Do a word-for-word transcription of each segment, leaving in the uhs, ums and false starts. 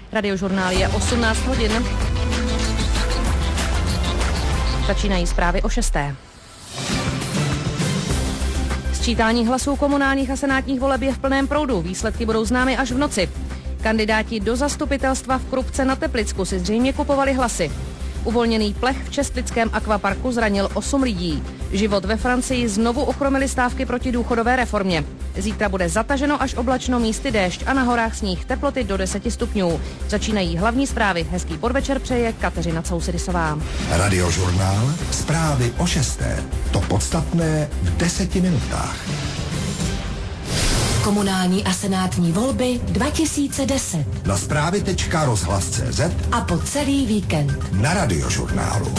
Radiožurnál je osmnáct hodin. Začínají zprávy o šesté. Sčítání hlasů komunálních a senátních voleb je v plném proudu. Výsledky budou známy až v noci. Kandidáti do zastupitelstva v Krupce na Teplicku si zřejmě kupovali hlasy. Uvolněný plech v Čestlickém akvaparku zranil osm lidí. Život ve Francii znovu ochromily stávky proti důchodové reformě. Zítra bude zataženo až oblačno, místy déšť a na horách sníh, teploty do deseti stupňů. Začínají hlavní zprávy. Hezký podvečer přeje Kateřina Cousidisová. Radiožurnál, zprávy o šesté. To podstatné v deseti minutách. Komunální a senátní volby dva tisíce deset. Na zprávy tečka rozhlas tečka cé zet a po celý víkend na Radiožurnálu.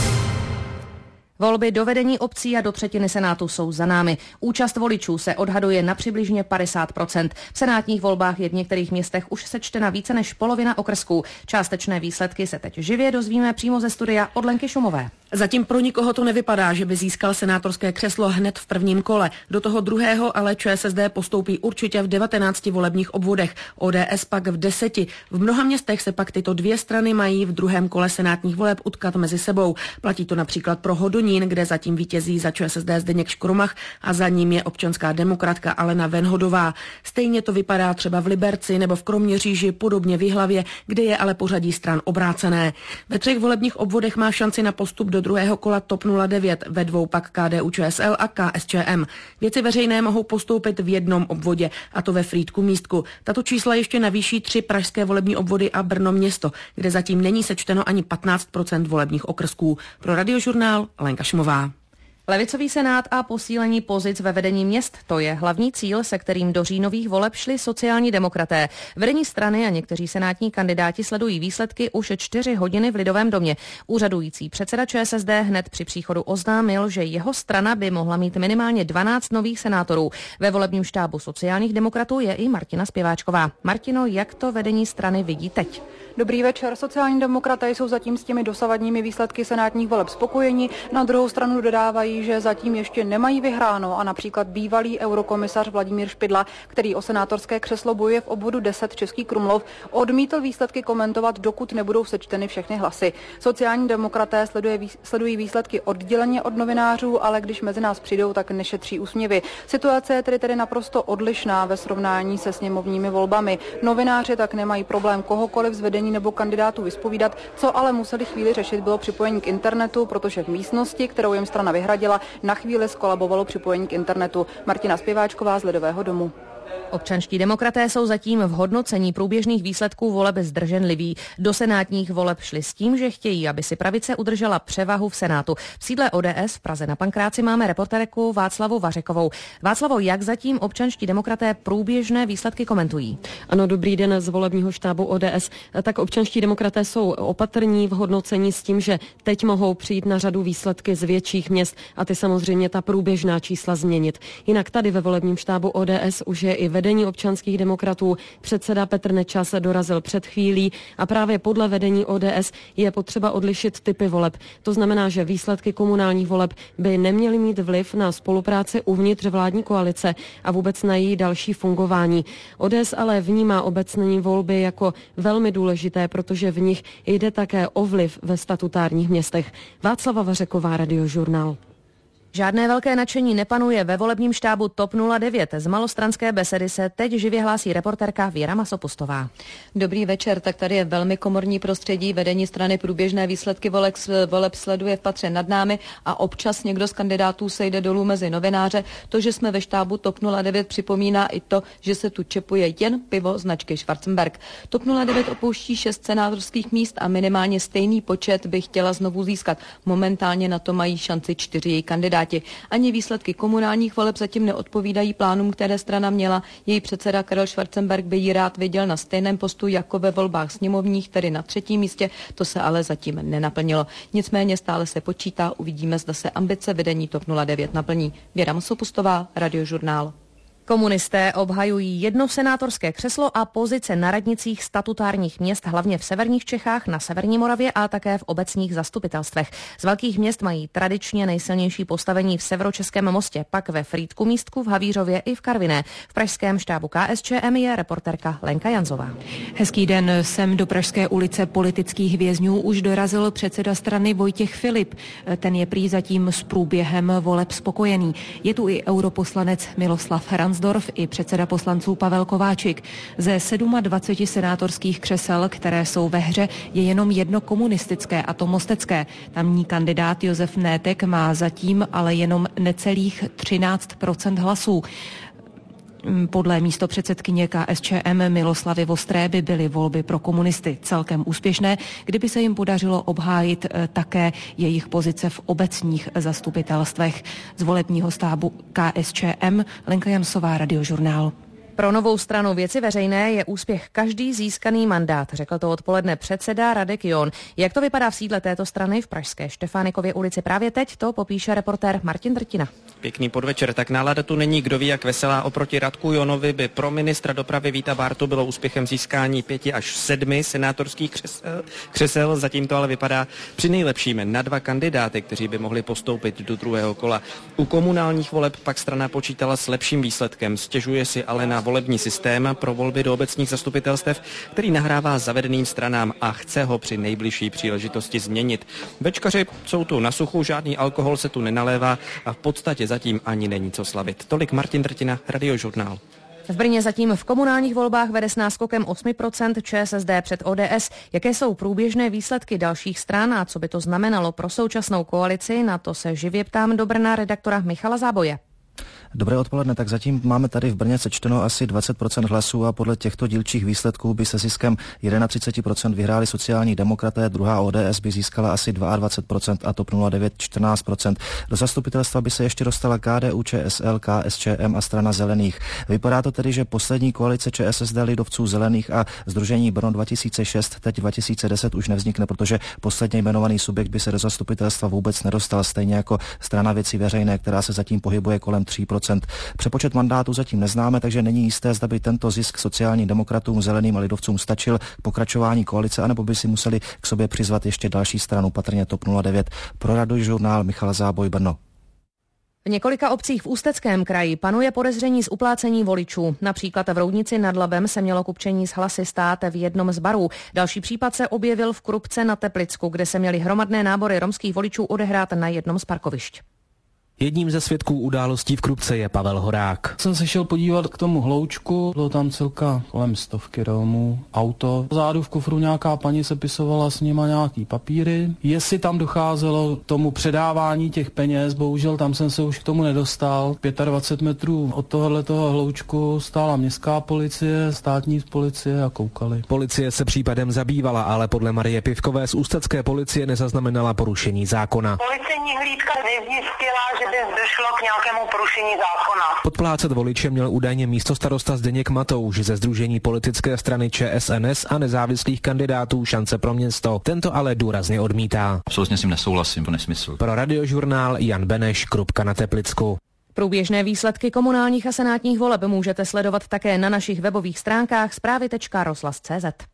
Volby do vedení obcí a do třetiny senátu jsou za námi. Účast voličů se odhaduje na přibližně padesát procent. V senátních volbách je v některých městech už sečtena více než polovina okrsků. Částečné výsledky se teď živě dozvíme přímo ze studia od Lenky Šumové. Zatím pro nikoho to nevypadá, že by získal senátorské křeslo hned v prvním kole. Do toho druhého ale ČSSD postoupí určitě v devatenácti volebních obvodech, O D S pak v deseti. V mnoha městech se pak tyto dvě strany mají v druhém kole senátních voleb utkat mezi sebou. Platí to například pro Hodonín, kde zatím vítězí za ČSSD Zdeněk Škrumach a za ním je občanská demokratka Alena Venhodová. Stejně to vypadá třeba v Liberci nebo v Kroměříži, podobně v Jihlavě, kde je ale pořadí stran obrácené. Ve třech volebních obvodech má šanci na postup do druhého kola T O P nula devět, ve dvou pak K D U Č S L a K S Č M. Věci veřejné mohou postoupit v jednom obvodě, a to ve Frýdku Místku. Tato čísla ještě navýší tři pražské volební obvody a Brno město, kde zatím není sečteno ani patnáct procent volebních okrsků. Pro Radiožurnál Lenka Šumová. Levicový senát a posílení pozic ve vedení měst, to je hlavní cíl, se kterým do říjnových voleb šli sociální demokraté. Vedení strany a někteří senátní kandidáti sledují výsledky už čtyři hodiny v Lidovém domě. Úřadující předseda ČSSD hned při příchodu oznámil, že jeho strana by mohla mít minimálně dvanáct nových senátorů. Ve volebním štábu sociálních demokratů je i Martina Spěváčková. Martino, jak to vedení strany vidí teď? Dobrý večer. Sociální demokraté jsou zatím s těmi dosavadními výsledky senátních voleb spokojeni. Na druhou stranu dodávají, že zatím ještě nemají vyhráno a například bývalý eurokomisař Vladimír Špidla, který o senátorské křeslo bojuje v obvodu deset Český Krumlov, odmítl výsledky komentovat, dokud nebudou sečteny všechny hlasy. Sociální demokraté sleduje, sledují výsledky odděleně od novinářů, ale když mezi nás přijdou, tak nešetří úsměvy. Situace je tedy tedy naprosto odlišná ve srovnání se sněmovními volbami. Novináři tak nemají problém kohokoliv z vedení nebo kandidátů vyspovídat, co ale museli chvíli řešit, bylo připojení k internetu, protože v místnosti, kterou jim strana vyhradila, na chvíli skolabovalo připojení k internetu. Martina Spěváčková z Lidového domu. Občanští demokraté jsou zatím v hodnocení průběžných výsledků voleb zdrženliví. Do senátních voleb šli s tím, že chtějí, aby si pravice udržela převahu v Senátu. V sídle O D S v Praze na Pankráci máme reportérku Václavu Vařekovou. Václavo, jak zatím občanští demokraté průběžné výsledky komentují? Ano, dobrý den z volebního štábu O D S. Tak občanští demokraté jsou opatrní v hodnocení s tím, že teď mohou přijít na řadu výsledky z větších měst a ty samozřejmě ta průběžná čísla změnit. Jinak tady ve volebním štábu O D S už je i vedení občanských demokratů. Předseda Petr Nečas dorazil před chvílí a právě podle vedení O D S je potřeba odlišit typy voleb. To znamená, že výsledky komunálních voleb by neměly mít vliv na spolupráci uvnitř vládní koalice a vůbec na její další fungování. O D S ale vnímá obecní volby jako velmi důležité, protože v nich jde také o vliv ve statutárních městech. Václava Vařeková, Radiožurnál. Žádné velké nadšení nepanuje ve volebním štábu T O P nula devět. Z malostranské besedy se teď živě hlásí reportérka Věra Masopustová. Dobrý večer, tak tady je velmi komorní prostředí. Vedení strany průběžné výsledky voleb, voleb sleduje v patře nad námi a občas někdo z kandidátů sejde dolů mezi novináře. To, že jsme ve štábu T O P nula devět, připomíná i to, že se tu čepuje jen pivo značky Schwarzenberg. T O P nula devět opouští šest senátorských míst a minimálně stejný počet by chtěla znovu získat. Momentálně na to mají šanci čtyři její kandidáti. Ani výsledky komunálních voleb zatím neodpovídají plánům, které strana měla. Její předseda Karel Schwarzenberg by ji rád viděl na stejném postu jako ve volbách sněmovních, tedy na třetím místě. To se ale zatím nenaplnilo. Nicméně stále se počítá, uvidíme, zda se ambice vedení T O P nula devět naplní. Věra Masopustová, Radiožurnál. Komunisté obhajují jedno senátorské křeslo a pozice na radnicích statutárních měst, hlavně v severních Čechách, na severní Moravě a také v obecních zastupitelstvech. Z velkých měst mají tradičně nejsilnější postavení v Severočeském Mostě, pak ve Frýdku Místku, v Havířově i v Karviné. V pražském štábu K S Č M je reportérka Lenka Janzová. Hezký den, sem do Pražské ulice politických vězňů už dorazil předseda strany Vojtěch Filip. Ten je prý zatím s průběhem voleb spokojený. Je tu i europoslanec Miloslav Ransdorf i předseda poslanců Pavel Kováčik. Ze dvaceti sedmi senátorských křesel, které jsou ve hře, je jenom jedno komunistické, a to mostecké. Tamní kandidát Josef Nétek má zatím ale jenom necelých třináct procent hlasů. Podle místopředsedkyně K S Č M Miloslavy Vostré by byly volby pro komunisty celkem úspěšné, kdyby se jim podařilo obhájit také jejich pozice v obecních zastupitelstvech. Z volebního stábu K S Č M Lenka Jansová, Radiožurnál. Pro Novou stranu Věci veřejné je úspěch každý získaný mandát, řekl to odpoledne předseda Radek John. Jak to vypadá v sídle této strany v pražské Štefánikově ulici právě teď, to popíše reportér Martin Drtina. Pěkný podvečer, tak nálada tu není, kdo ví jak veselá. Oproti Radku Jonovi by pro ministra dopravy Víta Bártu bylo úspěchem získání pěti až sedmi senátorských křesel, křesel. Zatím to ale vypadá při nejlepším na dva kandidáty, kteří by mohli postoupit do druhého kola. U komunálních voleb pak strana počítala s lepším výsledkem, stěžuje si ale na volební systém pro volby do obecních zastupitelstev, který nahrává zavedeným stranám a chce ho při nejbližší příležitosti změnit. Večkaři jsou tu na suchu, žádný alkohol se tu nenalévá a v podstatě zatím ani není co slavit. Tolik Martin Drtina, Radiožurnál. V Brně zatím v komunálních volbách vede s náskokem osm procent Č S S D před O D S. Jaké jsou průběžné výsledky dalších stran a co by to znamenalo pro současnou koalici, na to se živě ptám do Brna redaktora Michala Záboje. Dobré odpoledne, tak zatím máme tady v Brně sečteno asi dvacet procent hlasů a podle těchto dílčích výsledků by se ziskem třicet jedna procent vyhráli sociální demokraté, druhá O D S by získala asi dvacet dva procent a TOP nula devět čtrnáct procent. Do zastupitelstva by se ještě dostala K D U Č S L, K S Č M a strana Zelených. Vypadá to tedy, že poslední koalice Č S S D, lidovců, Zelených a Sdružení Brno dva tisíce šest teď dva tisíce deset už nevznikne, protože posledně jmenovaný subjekt by se do zastupitelstva vůbec nedostal, stejně jako strana Věci veřejné, která se zatím pohybuje kolem tří procent. Přepočet mandátů zatím neznáme, takže není jisté, zda by tento zisk sociálním demokratům, Zeleným a lidovcům stačil k pokračování koalice, anebo by si museli k sobě přizvat ještě další stranu, patrně TOP nula devět. Pro Radiožurnál Michal Záboj, Brno. V několika obcích v Ústeckém kraji panuje podezření z uplácení voličů. Například v Roudnici nad Labem se mělo kupčení s hlasy stát v jednom z barů. Další případ se objevil v Krupce na Teplicku, kde se měly hromadné nábory romských voličů odehrát na jednom z parkovišť. Jedním ze svědků událostí v Krupce je Pavel Horák. Jsem se šel podívat k tomu hloučku, bylo tam celka kolem stovky Romů, auto. Zádu v kufru nějaká paní sepisovala s nima nějaký papíry. Jestli tam docházelo k tomu předávání těch peněz, bohužel tam jsem se už k tomu nedostal. dvacet pět metrů od tohohletoho hloučku stála městská policie, státní policie a koukali. Policie se případem zabývala, ale podle Marie Pivkové z ústecké policie nezaznamenala porušení zákona. Policejní hlídka nezjistila, že by došlo k nějakému porušení zákona. Podplácet voliče měl údajně místostarosta Zdeněk Matouš ze Sdružení politické strany Č S N S a nezávislých kandidátů Šance pro město. Tento ale důrazně odmítá. Absolutně s tím nesouhlasím, to nesmysl. Pro Radiožurnál Jan Beneš, Krupka na Teplicku. Průběžné výsledky komunálních a senátních voleb můžete sledovat také na našich webových stránkách zprávy tečka rozhlas tečka cé zet.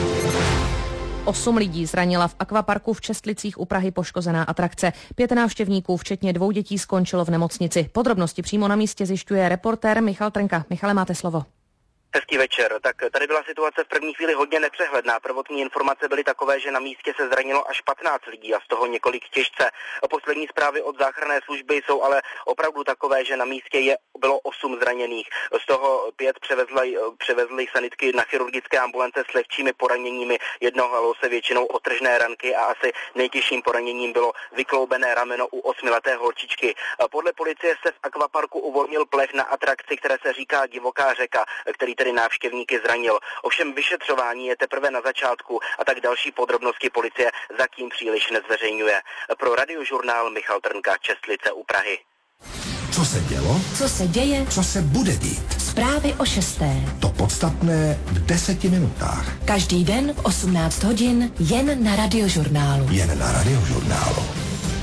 Osm lidí zranila v akvaparku v Čestlicích u Prahy poškozená atrakce. Pět návštěvníků, včetně dvou dětí, skončilo v nemocnici. Podrobnosti přímo na místě zjišťuje reportér Michal Trnka. Michale, máte slovo. Hezký večer. Tak tady byla situace v první chvíli hodně nepřehledná. Prvotní informace byly takové, že na místě se zranilo až patnáct lidí a z toho několik těžce. Poslední zprávy od záchranné služby jsou ale opravdu takové, že na místě je, bylo osm zraněných. Z toho pět převezli, převezli sanitky na chirurgické ambulance s lehčími poraněními. Jednoho se většinou o tržné ranky a asi nejtěžším poraněním bylo vykloubené rameno u osmileté holčičky. Podle policie se v akvaparku uvolnil plech na atrakci, které se říká Divoká řeka, který tedy návštěvníky zranil. Ovšem vyšetřování je teprve na začátku a tak další podrobnosti policie zatím příliš nezveřejňuje. Pro Radiožurnál Michal Trnka, Čestlice u Prahy. Co se dělo? Co se děje? Co se bude dít? Zprávy o šesté. To podstatné v deseti minutách. Každý den v osmnáct hodin jen na Radiožurnálu. Jen na Radiožurnálu.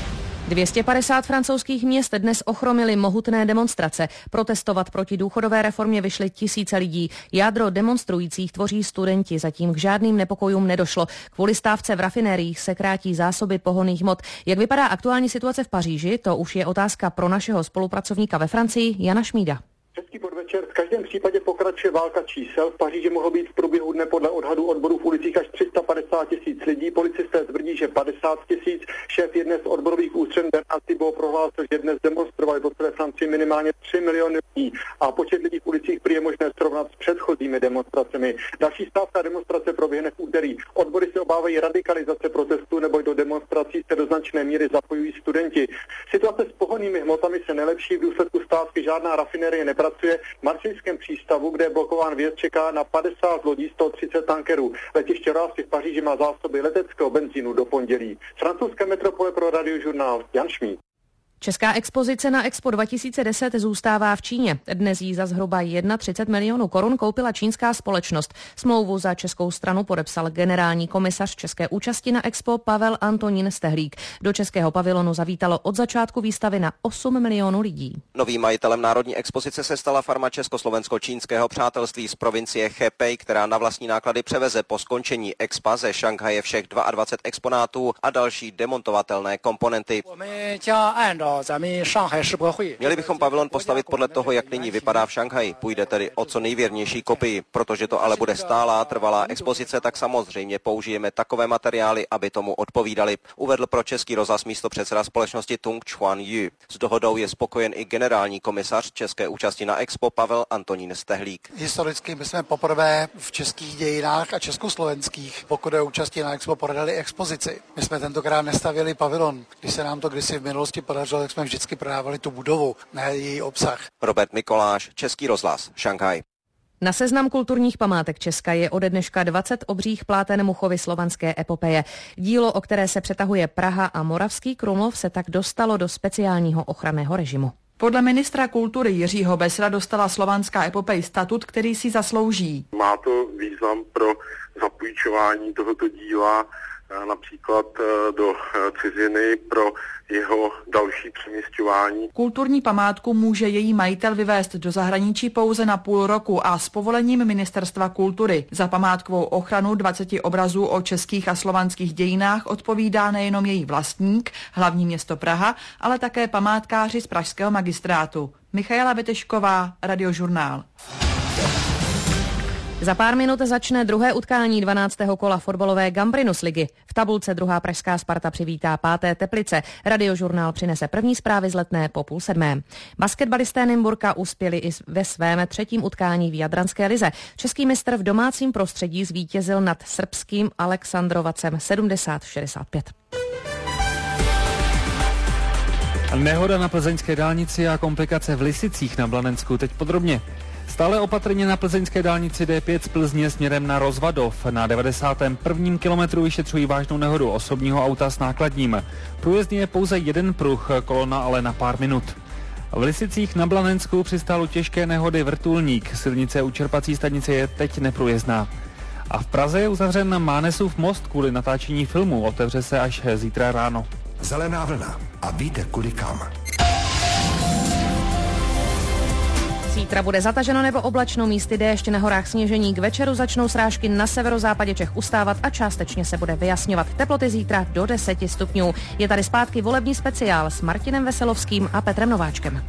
dvě stě padesát francouzských měst dnes ochromily mohutné demonstrace. Protestovat proti důchodové reformě vyšly tisíce lidí. Jádro demonstrujících tvoří studenti, zatím k žádným nepokojům nedošlo. Kvůli stávce v rafinériích se krátí zásoby pohonných hmot. Jak vypadá aktuální situace v Paříži, to už je otázka pro našeho spolupracovníka ve Francii Jana Šmída. Hezký podvečer. V každém případě pokračuje válka čísel. V Paříži mohlo být v průběhu dne podle odhadu odborů v ulicích až tři sta padesát tisíc lidí. Policisté tvrdí, že padesát tisíc. Šéf jedné z odborových ústřen Bernard Thibault prohlásil, že dnes demonstrovali po celé Francii minimálně tři miliony lidí a počet lidí v ulicích prý je možné srovnat s předchozími demonstracemi. Další stávka demonstrace proběhne v úterý. Odbory se obávají radikalizace protestů, nebo do demonstrací se do značné míry zapojují studenti. Situace s pohonnými hmotami se nelepší, v důsledku stávky žádná rafinérie nepracuje. V marsejském přístavu, kde je blokován vjezd, čeká na padesát lodí, sto třicet tankerů. Letiště Roissy v Paříži má zásoby leteckého benzínu do pondělí. Z francouzské metropole pro Radiožurnál Jan Šmíd. Česká expozice na Expo dva tisíce deset zůstává v Číně. Dnes jí za zhruba třicet jedna milionů korun koupila čínská společnost. Smlouvu za českou stranu podepsal generální komisař české účasti na Expo Pavel Antonín Stehlík. Do českého pavilonu zavítalo od začátku výstavy na osm milionů lidí. Novým majitelem národní expozice se stala farma československo-čínského přátelství z provincie Hebei, která na vlastní náklady převeze po skončení Expa ze Šanghaje všech dvacet dva exponátů a další demontovatelné komponenty. Měli bychom pavilon postavit podle toho, jak nyní vypadá v Šanghaji. Půjde tedy o co nejvěrnější kopii. Protože to ale bude stálá, trvalá expozice, tak samozřejmě použijeme takové materiály, aby tomu odpovídali, uvedl pro Český rozhlas místopředseda společnosti Tung Chuan Yu. S dohodou je spokojen i generální komisař české účasti na Expo Pavel Antonín Stehlík. Historicky my jsme poprvé v českých dějinách a československých, pokud je účastí na Expo, poradali expozici. My jsme tentokrát nestavili pavilon. Když se nám to kdysi v minulosti podařilo, tak jsme vždycky prodávali tu budovu, ne její obsah. Robert Mikoláš, Český rozhlas, Šanghaj. Na seznam kulturních památek Česka je ode dneška dvacet obřích pláten Muchovy slovanské epopeje. Dílo, o které se přetahuje Praha a Moravský Krumlov, se tak dostalo do speciálního ochranného režimu. Podle ministra kultury Jiřího Besra dostala slovanská epopej statut, který si zaslouží. Má to význam pro zapůjčování tohoto díla například do ciziny pro jeho další přemisťování. Kulturní památku může její majitel vyvést do zahraničí pouze na půl roku a s povolením Ministerstva kultury. Za památkovou ochranu dvaceti obrazů o českých a slovanských dějinách odpovídá nejenom její vlastník, hlavní město Praha, ale také památkáři z pražského magistrátu. Michaela Vetešková, Radiožurnál. Za pár minut začne druhé utkání dvanáctého kola fotbalové Gambrinus ligy. V tabulce druhá pražská Sparta přivítá páté Teplice. Radiožurnál přinese první zprávy z Letné po půl sedmé. Basketbalisté Nymburka uspěli i ve svém třetím utkání v Jadranské lize. Český mistr v domácím prostředí zvítězil nad srbským Aleksandrovacem sedmdesát šedesát pět. Nehoda na plzeňské dálnici a komplikace v Lisicích na Blanensku. Teď podrobně. Stále opatrně na plzeňské dálnici D pět z Plzně směrem na Rozvadov. Na devadesátém prvním kilometru vyšetřují vážnou nehodu osobního auta s nákladním. Průjezdný je pouze jeden pruh, kolona ale na pár minut. V Lisicích na Blanensku přistálo těžké nehody vrtulník. Silnice u čerpací stanice je teď neprůjezdná. A v Praze je uzavřen Mánesův most kvůli natáčení filmu. Otevře se až zítra ráno. Zelená vlna. A víte kudy kam. Zítra bude zataženo nebo oblačno, místy déšť, na horách sněžení. K večeru začnou srážky na severozápadě Čech ustávat a částečně se bude vyjasňovat. Teploty zítra do deseti stupňů. Je tady zpátky volební speciál s Martinem Veselovským a Petrem Nováčkem.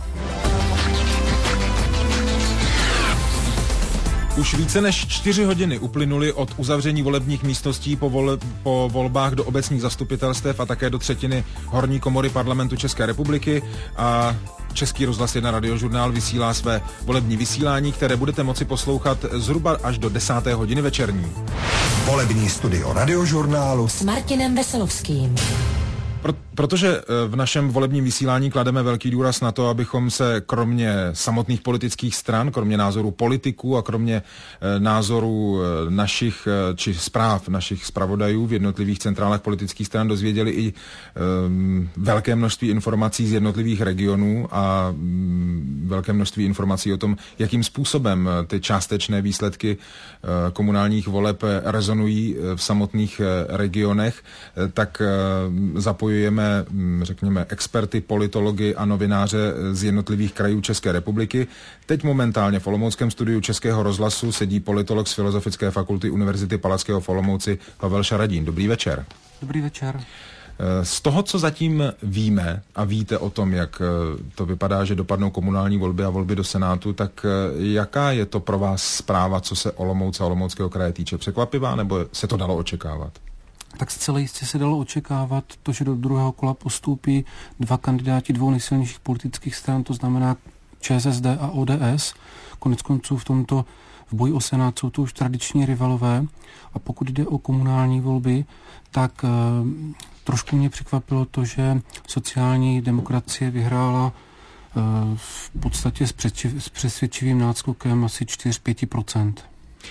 Už více než čtyři hodiny uplynuly od uzavření volebních místností po, vole, po volbách do obecních zastupitelstev a také do třetiny horní komory parlamentu České republiky a Český rozhlas jedna Radiožurnál vysílá své volební vysílání, které budete moci poslouchat zhruba až do desáté hodiny večerní. Volební studio Radiožurnálu s Martinem Veselovským. Pro, protože v našem volebním vysílání klademe velký důraz na to, abychom se kromě samotných politických stran, kromě názorů politiků a kromě e, názorů e, našich, e, či zpráv našich zpravodajů v jednotlivých centrálech politických stran dozvěděli i e, velké množství informací z jednotlivých regionů a m, velké množství informací o tom, jakým způsobem ty částečné výsledky e, komunálních voleb rezonují v samotných e, regionech, e, tak e, zapojili zapojujeme, řekněme, experty, politology a novináře z jednotlivých krajů České republiky. Teď momentálně v olomouckém studiu Českého rozhlasu sedí politolog z Filozofické fakulty Univerzity Palackého v Olomouci Pavel Šaradín. Dobrý večer. Dobrý večer. Z toho, co zatím víme a víte o tom, jak to vypadá, že dopadnou komunální volby a volby do Senátu, tak jaká je to pro vás zpráva, co se Olomouce a Olomouckého kraje týče? Překvapivá, nebo se to dalo očekávat? Tak zcela jistě se dalo očekávat to, že do druhého kola postoupí dva kandidáti dvou nejsilnějších politických stran, to znamená ČSSD a O D S. Konec konců v tomto v boji o Senát jsou to už tradiční rivalové. A pokud jde o komunální volby, tak e, trošku mě překvapilo to, že sociální demokracie vyhrála e, v podstatě s, přeči, s přesvědčivým náskokem asi čtyři až pět procent.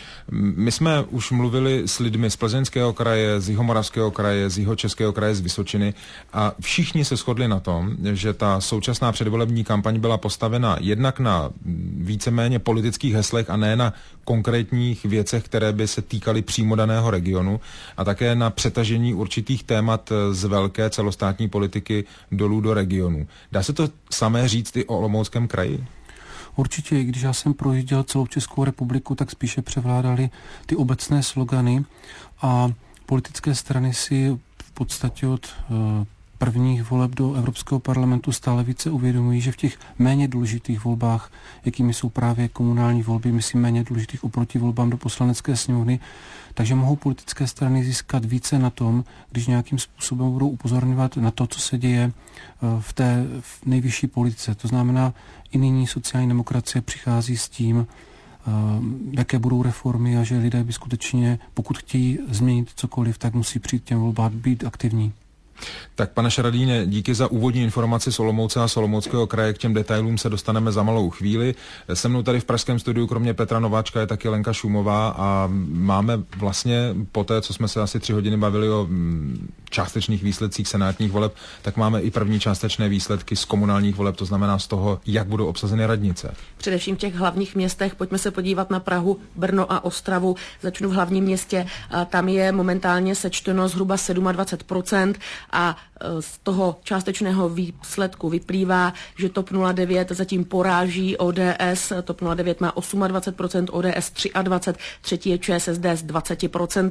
My jsme už mluvili s lidmi z Plzeňského kraje, z Jihomoravského kraje, z Jihočeského kraje, z Vysočiny a všichni se shodli na tom, že ta současná předvolební kampaň byla postavena jednak na víceméně politických heslech a ne na konkrétních věcech, které by se týkaly přímo daného regionu a také na přetažení určitých témat z velké celostátní politiky dolů do regionu. Dá se to samé říct i o Olomouckém kraji? Určitě, i když já jsem projížděl celou Českou republiku, tak spíše převládaly ty obecné slogany a politické strany si v podstatě od uh, prvních voleb do Evropského parlamentu stále více uvědomují, že v těch méně důležitých volbách, jakými jsou právě komunální volby, myslím méně důležitých oproti volbám do Poslanecké sněmovny, takže mohou politické strany získat více na tom, když nějakým způsobem budou upozorňovat na to, co se děje v té v nejvyšší politice. To znamená, i nyní sociální demokracie přichází s tím, jaké budou reformy a že lidé by skutečně, pokud chtějí změnit cokoliv, tak musí přijít těm volbám být aktivní. Tak pane Šaradíne, díky za úvodní informaci z Olomouce a z Olomouckého kraje, k těm detailům se dostaneme za malou chvíli. Se mnou tady v pražském studiu kromě Petra Nováčka je taky Lenka Šumová a máme vlastně po té, co jsme se asi tři hodiny bavili o částečných výsledcích senátních voleb, tak máme i první částečné výsledky z komunálních voleb, to znamená z toho, jak budou obsazeny radnice. Především v těch hlavních městech, pojďme se podívat na Prahu, Brno a Ostravu. Začnu v hlavním městě, tam je momentálně sečteno zhruba dvacet sedm procent a z toho částečného výsledku vyplývá, že TOP nula devět zatím poráží O D S, TOP nula devět má dvacet osm procent, O D S dvacet tři, třetí je ČSSD s dvacet procent.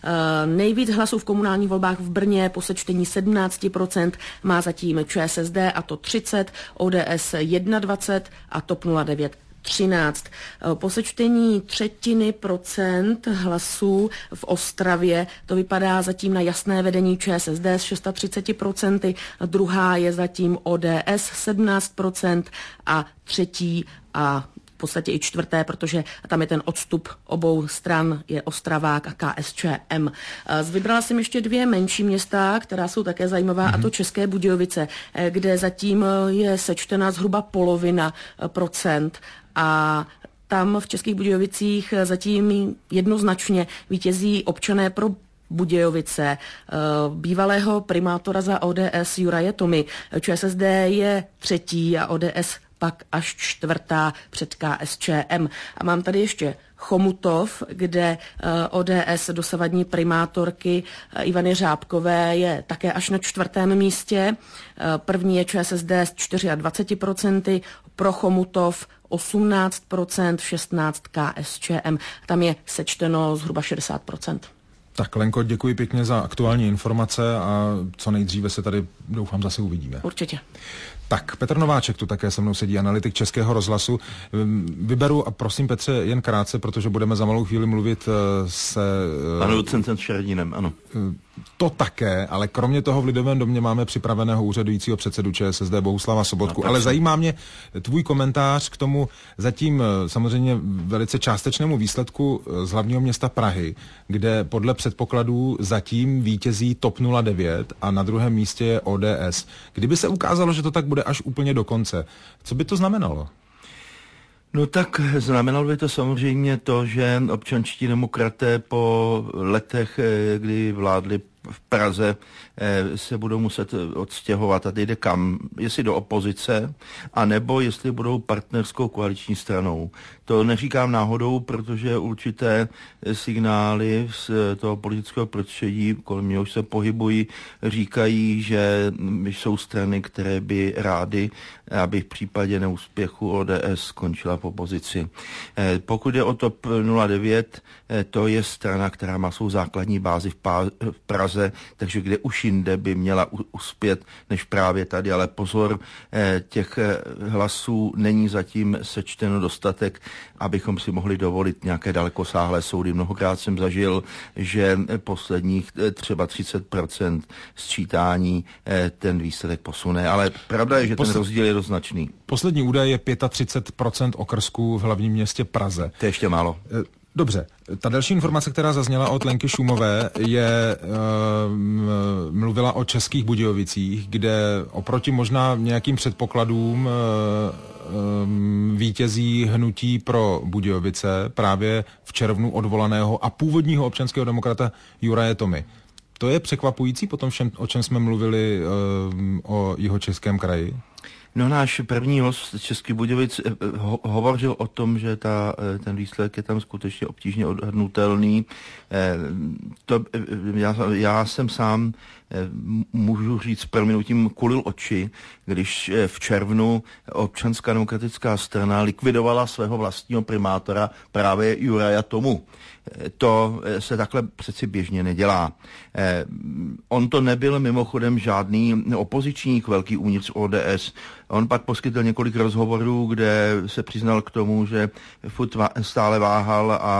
Nejvíc hlasů v komunálních volbách v Brně po sečtení sedmnáct procent má zatím ČSSD a to třicet, O D S dvacet jedna a TOP nula devět třináct. Po sečtení třetiny procent hlasů v Ostravě to vypadá zatím na jasné vedení ČSSD s třicet šest procent, druhá je zatím O D S sedmnáct procent a třetí a v podstatě i čtvrté, protože tam je ten odstup obou stran, je Ostravák a K S Č M. Vybrala jsem ještě dvě menší města, která jsou také zajímavá, mm-hmm. a to České Budějovice, kde zatím je sečtena zhruba polovina procent a tam v Českých Budějovicích zatím jednoznačně vítězí občané pro Budějovice, bývalého primátora za O D S Juraje Tomy. ČSSD je třetí a O D S pak až čtvrtá před K S Č M. A mám tady ještě Chomutov, kde O D S dosavadní primátorky Ivany Řábkové je také až na čtvrtém místě. První je ČSSD s dvacet čtyři procent, pro Chomutov osmnáct procent, šestnáct K S Č M. Tam je sečteno zhruba šedesát procent. Tak Lenko, děkuji pěkně za aktuální informace a co nejdříve se tady, doufám, zase uvidíme. Určitě. Tak, Petr Nováček tu také se mnou sedí, analytik Českého rozhlasu. Vyberu a prosím Petře jen krátce, protože budeme za malou chvíli mluvit se... Pane docentem Šaradínem, ano. To také, ale kromě toho v Lidovém domě máme připraveného úřadujícího předsedu ČSSD Bohuslava Sobotku. No, ale zajímá mě tvůj komentář k tomu zatím samozřejmě velice částečnému výsledku z hlavního města Prahy, kde podle předpokladů zatím vítězí TOP nula devět a na druhém místě je O D S. Kdyby se ukázalo, že to tak bude až úplně do konce, co by to znamenalo? No tak znamenalo by to samozřejmě to, že občanští demokraté po letech, kdy vládli v Praze se budou muset odstěhovat a jde kam, jestli do opozice, anebo jestli budou partnerskou koaliční stranou. To neříkám náhodou, protože určité signály z toho politického prostředí, kolem něhož se pohybují, říkají, že jsou strany, které by rády, aby v případě neúspěchu O D S skončila v opozici. Pokud je o T O P nula devět, to je strana, která má svou základní bázi v, pá- v Praze, takže kde už jinde by měla uspět než právě tady. Ale pozor, těch hlasů není zatím sečteno dostatek, abychom si mohli dovolit nějaké dalekosáhlé soudy. Mnohokrát jsem zažil, že posledních třeba třicet procent sčítání ten výsledek posune. Ale pravda je, že ten rozdíl je doznačný. Poslední údaj je třicet pět procent okrsků v hlavním městě Praze. To je ještě málo. Dobře, ta další informace, která zazněla od Lenky Šumové, je, uh, mluvila o Českých Budějovicích, kde oproti možná nějakým předpokladům uh, um, vítězí hnutí pro Budějovice právě v červnu odvolaného a původního občanského demokrata Juraje Tomy. To je překvapující po tom všem, o čem jsme mluvili uh, o Jihočeském kraji? No, náš první host z Českých Budějovic ho- hovořil o tom, že ta, ten výsledek je tam skutečně obtížně odhadnutelný. Eh, to, já, já jsem sám, eh, můžu říct, s prominutím kulil oči, když eh, v červnu Občanská demokratická strana likvidovala svého vlastního primátora právě Juraja Tomu. To se takhle přeci běžně nedělá. Eh, on to nebyl mimochodem žádný opozičník, velký uvnitř O D S. On pak poskytl několik rozhovorů, kde se přiznal k tomu, že furt stále váhal a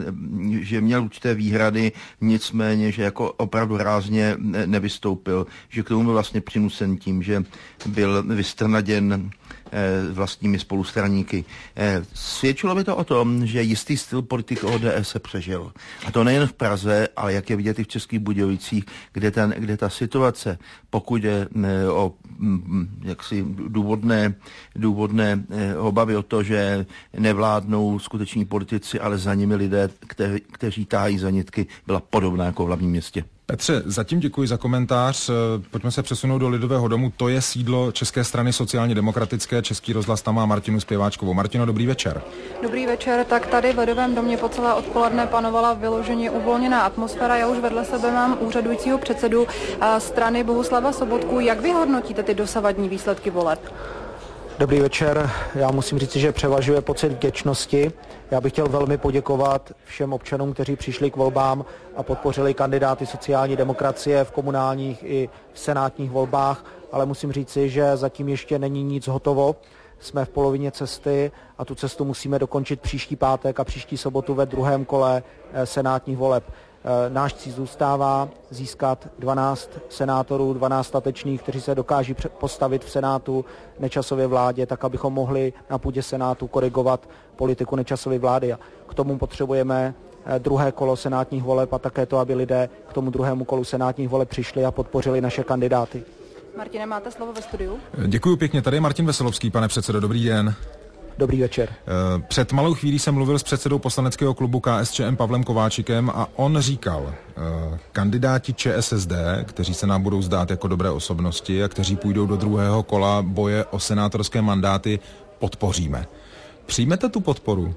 mm, že měl určité výhrady, nicméně, že jako opravdu rázně nevystoupil, že k tomu byl vlastně přinucen tím, že byl vystrnaděn vlastními spolustraníky. Svědčilo by to o tom, že jistý styl politik O D S se přežil. A to nejen v Praze, ale jak je vidět i v Českých Budějovicích, kde, ten, kde ta situace, pokud je o jaksi důvodné, důvodné obavy o to, že nevládnou skuteční politici, ale za nimi lidé, kte, kteří táhají za nitky, byla podobná jako v hlavním městě. Petře, zatím děkuji za komentář. Pojďme se přesunout do Lidového domu. To je sídlo České strany sociálně demokratické. Český rozhlas tam má Martinu Zpěváčkovou. Martino, dobrý večer. Dobrý večer. Tak tady v Lidovém domě po celé odpoledne panovala vyloženě uvolněná atmosféra. Já už vedle sebe mám úřadujícího předsedu strany Bohuslava Sobotku. Jak vy hodnotíte ty dosavadní výsledky voleb? Dobrý večer. Já musím říct, že převažuje pocit vděčnosti. Já bych chtěl velmi poděkovat všem občanům, kteří přišli k volbám a podpořili kandidáty sociální demokracie v komunálních i v senátních volbách, ale musím říci, že zatím ještě není nic hotovo. Jsme v polovině cesty a tu cestu musíme dokončit příští pátek a příští sobotu ve druhém kole senátních voleb. Náš cíl zůstává získat dvanáct senátorů, dvanáct statečných, kteří se dokáží postavit v Senátu Nečasově vládě, tak abychom mohli na půdě Senátu korigovat politiku Nečasovy vlády. A k tomu potřebujeme druhé kolo senátních voleb a také to, aby lidé k tomu druhému kolu senátních voleb přišli a podpořili naše kandidáty. Martine, máte slovo ve studiu? Děkuji pěkně. Tady je Martin Veselovský, pane předsedo. Dobrý den. Dobrý večer. Před malou chvílí jsem mluvil s předsedou poslaneckého klubu K S Č M Pavlem Kováčikem a on říkal, kandidáti Č S S D, kteří se nám budou zdát jako dobré osobnosti a kteří půjdou do druhého kola boje o senátorské mandáty, podpoříme. Přijmete tu podporu?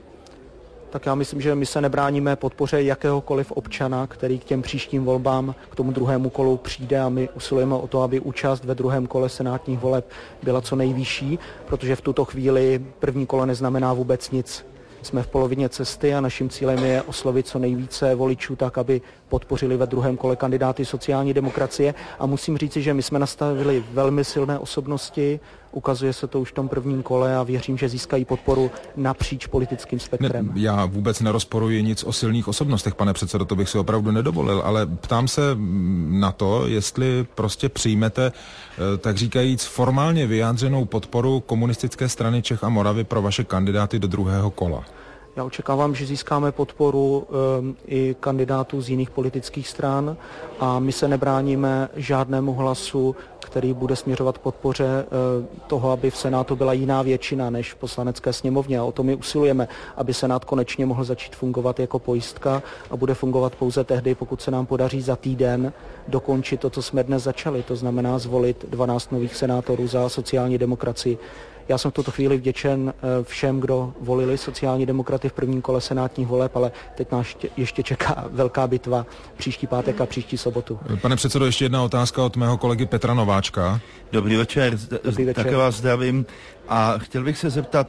Tak já myslím, že my se nebráníme podpoře jakéhokoliv občana, který k těm příštím volbám, k tomu druhému kolu přijde a my usilujeme o to, aby účast ve druhém kole senátních voleb byla co nejvyšší, protože v tuto chvíli první kolo neznamená vůbec nic. Jsme v polovině cesty a naším cílem je oslovit co nejvíce voličů tak, aby podpořili ve druhém kole kandidáty sociální demokracie. A musím říci, že my jsme nastavili velmi silné osobnosti, ukazuje se to už v tom prvním kole a věřím, že získají podporu napříč politickým spektrem. Ne, já vůbec nerozporuji nic o silných osobnostech, pane předsedo, to bych si opravdu nedovolil, ale ptám se na to, jestli prostě přijmete, tak říkajíc, formálně vyjádřenou podporu Komunistické strany Čech a Moravy pro vaše kandidáty do druhého kola. Já očekávám, že získáme podporu um, i kandidátů z jiných politických stran a my se nebráníme žádnému hlasu který bude směřovat k podpoře toho, aby v Senátu byla jiná většina než v Poslanecké sněmovně. A o tom my usilujeme, aby Senát konečně mohl začít fungovat jako pojistka a bude fungovat pouze tehdy, pokud se nám podaří za týden dokončit to, co jsme dnes začali. To znamená zvolit dvanáct nových senátorů za sociální demokracii. Já jsem v tuto chvíli vděčen všem, kdo volili sociální demokraty v prvním kole senátních voleb, ale teď nás ještě čeká velká bitva příští pátek a příští sobotu. Pane předsedo, ještě jedna otázka od mého kolegy Petra Nováčka. Dobrý večer, Dobrý večer. Také vás zdravím. A chtěl bych se zeptat,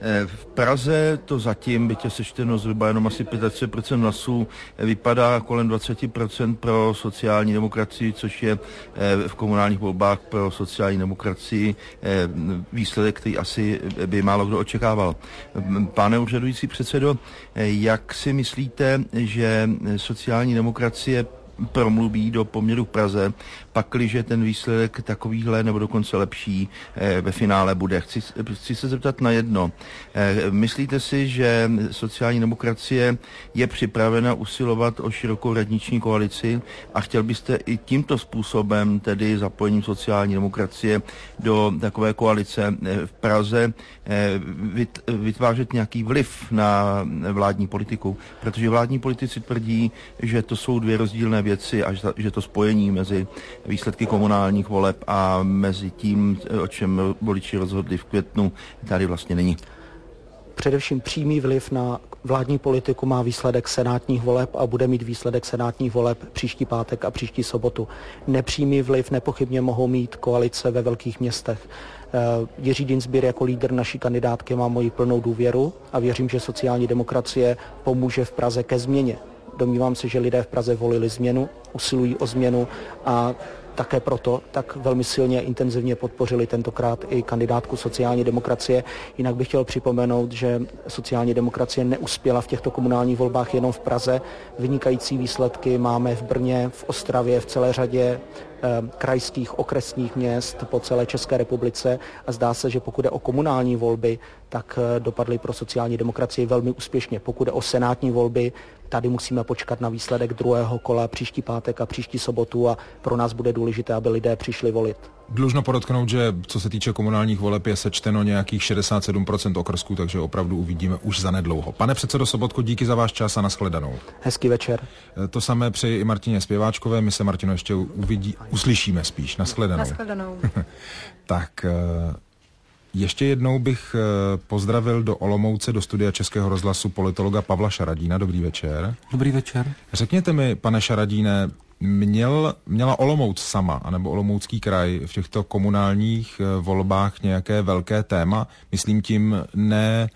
v Praze to zatím, byť je sečteno zhruba jenom asi třicet pět procent hlasů, vypadá kolem dvacet procent pro sociální demokracii, což je v komunálních volbách pro sociální demokracii výsledek, který asi by málo kdo očekával. Pane úřadující předsedo, jak si myslíte, že sociální demokracie promluví do poměru v Praze, pakliže ten výsledek takovýhle nebo dokonce lepší eh, ve finále bude. Chci, chci se zeptat na jedno. Eh, myslíte si, že sociální demokracie je připravena usilovat o širokou radniční koalici a chtěl byste i tímto způsobem, tedy zapojením sociální demokracie do takové koalice eh, v Praze, eh, vytvářet nějaký vliv na vládní politiku? Protože vládní politici tvrdí, že to jsou dvě rozdílné věci a že to spojení mezi výsledky komunálních voleb a mezi tím, o čem voliči rozhodli v květnu, tady vlastně není. Především přímý vliv na vládní politiku má výsledek senátních voleb a bude mít výsledek senátních voleb příští pátek a příští sobotu. Nepřímý vliv nepochybně mohou mít koalice ve velkých městech. Jiří Dienstbier jako lídr naší kandidátky má moji plnou důvěru a věřím, že sociální demokracie pomůže v Praze ke změně. Domnívám se, že lidé v Praze volili změnu, usilují o změnu a také proto tak velmi silně intenzivně podpořili tentokrát i kandidátku sociální demokracie. Jinak bych chtěl připomenout, že sociální demokracie neuspěla v těchto komunálních volbách jenom v Praze. Vynikající výsledky máme v Brně, v Ostravě, v celé řadě krajských, okresních měst po celé České republice a zdá se, že pokud jde o komunální volby, tak dopadly pro sociální demokracii velmi úspěšně. Pokud jde o senátní volby, tady musíme počkat na výsledek druhého kola příští pátek a příští sobotu a pro nás bude důležité, aby lidé přišli volit. Dlužno podotknout, že co se týče komunálních voleb je sečteno nějakých šedesát sedm procent okrsků, takže opravdu uvidíme už zanedlouho. Pane předsedo Sobotko, díky za váš čas a nashledanou. Hezký večer. To samé přeji i Martině Zpěváčkové, my se, Martino, ještě uvidí, uslyšíme spíš. Nashledanou. Nashledanou. Tak ještě jednou bych pozdravil do Olomouce, do studia Českého rozhlasu politologa Pavla Šaradína. Dobrý večer. Dobrý večer. Řekněte mi, pane Šaradíne, Měl, měla Olomouc sama, anebo Olomoucký kraj v těchto komunálních volbách nějaké velké téma? Myslím tím ne e,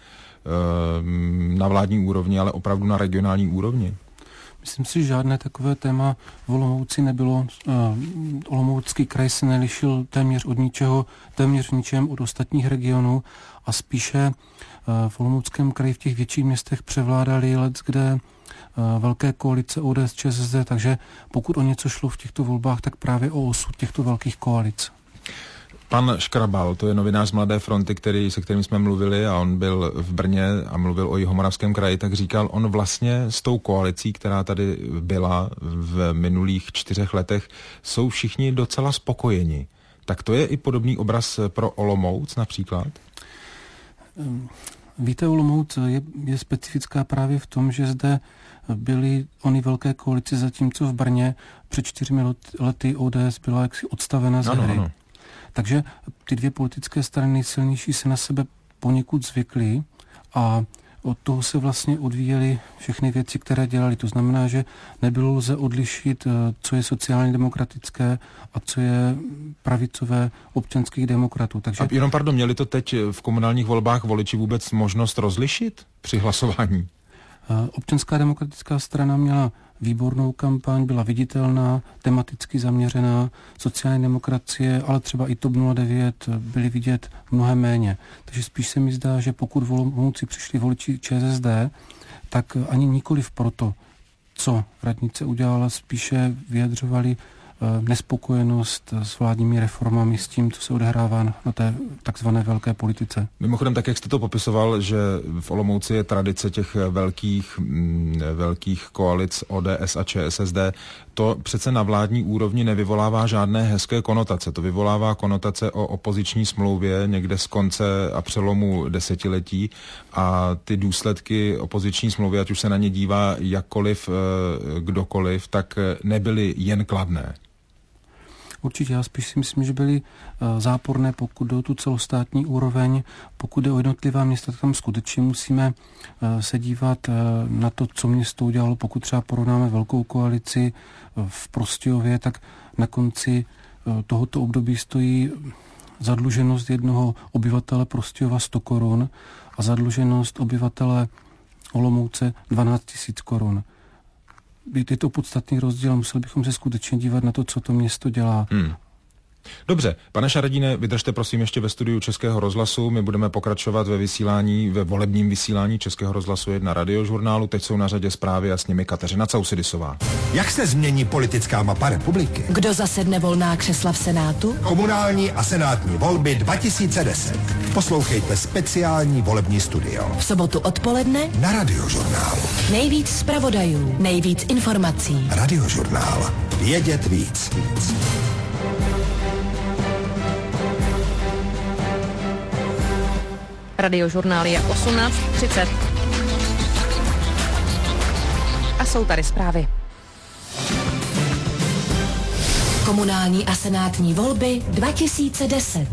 na vládní úrovni, ale opravdu na regionální úrovni. Myslím si, že žádné takové téma v Olomouci nebylo. E, Olomoucký kraj se nelišil téměř od ničeho, téměř ničem od ostatních regionů a spíše e, v Olomouckém kraji v těch větších městech převládaly let, kde velké koalice O D S, ČSSD, takže pokud o něco šlo v těchto volbách, tak právě o osud těchto velkých koalic. Pan Škrabal, to je novinář z Mladé fronty, který, se kterým jsme mluvili a on byl v Brně a mluvil o Jihomoravském kraji, tak říkal, on vlastně s tou koalicí, která tady byla v minulých čtyřech letech, jsou všichni docela spokojeni. Tak to je i podobný obraz pro Olomouc například? Víte, Olomouc je, je specifická právě v tom, že zde byly ony velké koalice, zatímco v Brně před čtyřmi lety O D S byla jaksi odstavena ze hry. Ano. Takže ty dvě politické strany nejsilnější se na sebe poněkud zvykly a od toho se vlastně odvíjely všechny věci, které dělali. To znamená, že nebylo lze odlišit, co je sociálně demokratické a co je pravicové občanských demokratů. Takže... A jenom pardon, měli to teď v komunálních volbách voliči vůbec možnost rozlišit při hlasování? Občanská demokratická strana měla výbornou kampaň, byla viditelná, tematicky zaměřená, sociální demokracie, ale třeba i TOP nula devět byly vidět mnohem méně. Takže spíš se mi zdá, že pokud v Olomouci přišli voliči ČSSD, tak ani nikoliv proto, co radnice udělala, spíše vyjadřovali nespokojenost s vládními reformami, s tím, co se odehrává na té takzvané velké politice. Mimochodem, tak jak jste to popisoval, že v Olomouci je tradice těch velkých, velkých koalic O D S a Č S S D, to přece na vládní úrovni nevyvolává žádné hezké konotace. To vyvolává konotace o opoziční smlouvě někde z konce a přelomu desetiletí a ty důsledky opoziční smlouvy, ať už se na ně dívá jakkoliv, kdokoliv, tak nebyly jen kladné. Určitě, já spíš si myslím, že byly záporné, pokud jde o tu celostátní úroveň, pokud jde o jednotlivá města, tam skutečně musíme se dívat na to, co město udělalo. Pokud třeba porovnáme velkou koalici v Prostějově, tak na konci tohoto období stojí zadluženost jednoho obyvatele Prostějova sto korun a zadluženost obyvatele Olomouce dvanáct tisíc korun. Je to podstatný rozdíl, museli bychom se skutečně dívat na to, co to město dělá. Hmm. Dobře, pane Šaradíne, vydržte prosím ještě ve studiu Českého rozhlasu, my budeme pokračovat ve vysílání, ve volebním vysílání Českého rozhlasu jedna Radiožurnálu, teď jsou na řadě zprávy a s nimi Kateřina Causidisová. Jak se změní politická mapa republiky? Kdo zasedne volná křesla v Senátu? Komunální a senátní volby dva tisíce deset. Poslouchejte speciální volební studio. V sobotu odpoledne na Radiožurnálu. Nejvíc zpravodajů, nejvíc informací. Radiožurnál. Vědět víc. Radiožurnál je osmnáct třicet. A jsou tady zprávy. Komunální a senátní volby dva tisíce deset.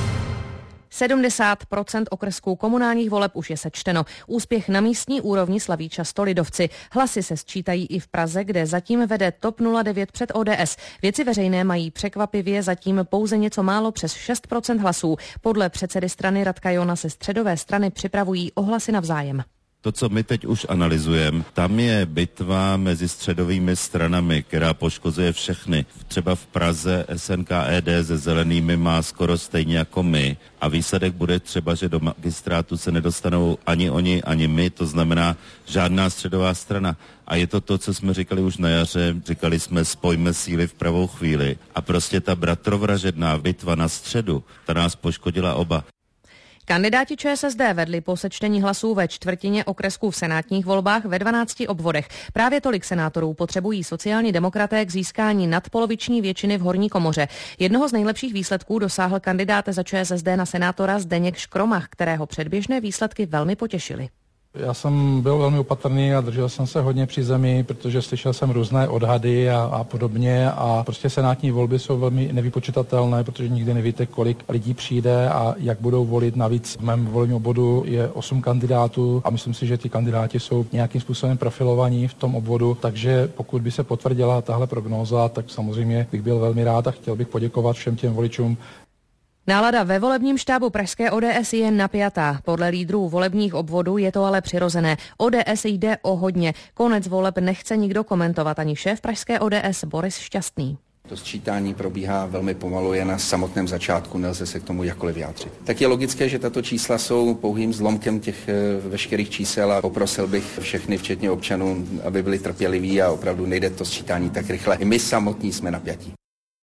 sedmdesát procent okresků komunálních voleb už je sečteno. Úspěch na místní úrovni slaví často lidovci. Hlasy se sčítají i v Praze, kde zatím vede TOP nula devět před O D S. Věci veřejné mají překvapivě zatím pouze něco málo přes šest procent hlasů. Podle předsedy strany Radka Jona se středové strany připravují o hlasy navzájem. To, co my teď už analyzujeme, tam je bitva mezi středovými stranami, která poškozuje všechny. Třeba v Praze S N K E D se zelenými má skoro stejně jako my a výsledek bude třeba, že do magistrátu se nedostanou ani oni, ani my, to znamená žádná středová strana. A je to to, co jsme říkali už na jaře, říkali jsme spojme síly v pravou chvíli a prostě ta bratrovražedná bitva na středu, ta nás poškodila oba. Kandidáti Č S S D vedli po sečtení hlasů ve čtvrtině okresků v senátních volbách ve dvanácti obvodech. Právě tolik senátorů potřebují sociální demokraté k získání nadpoloviční většiny v horní komoře. Jednoho z nejlepších výsledků dosáhl kandidát za Č S S D na senátora Zdeněk Škromach, kterého předběžné výsledky velmi potěšily. Já jsem byl velmi opatrný a držel jsem se hodně při zemi, protože slyšel jsem různé odhady a, a podobně a prostě senátní volby jsou velmi nevypočitatelné, protože nikdy nevíte, kolik lidí přijde a jak budou volit. Navíc v mém volebním obvodu je osm kandidátů a myslím si, že ty kandidáti jsou nějakým způsobem profilovaní v tom obvodu, takže pokud by se potvrdila tahle prognóza, tak samozřejmě bych byl velmi rád a chtěl bych poděkovat všem těm voličům. Nálada ve volebním štábu pražské O D S je napjatá. Podle lídrů volebních obvodů je to ale přirozené. O D S jde o hodně. Konec voleb nechce nikdo komentovat, ani šéf pražské O D S Boris Šťastný. To sčítání probíhá velmi pomalu, je na samotném začátku, nelze se k tomu jakkoliv vyjádřit. Tak je logické, že tato čísla jsou pouhým zlomkem těch veškerých čísel a poprosil bych všechny, včetně občanů, aby byli trpěliví a opravdu nejde to sčítání tak rychle. I my samotní jsme napjatí.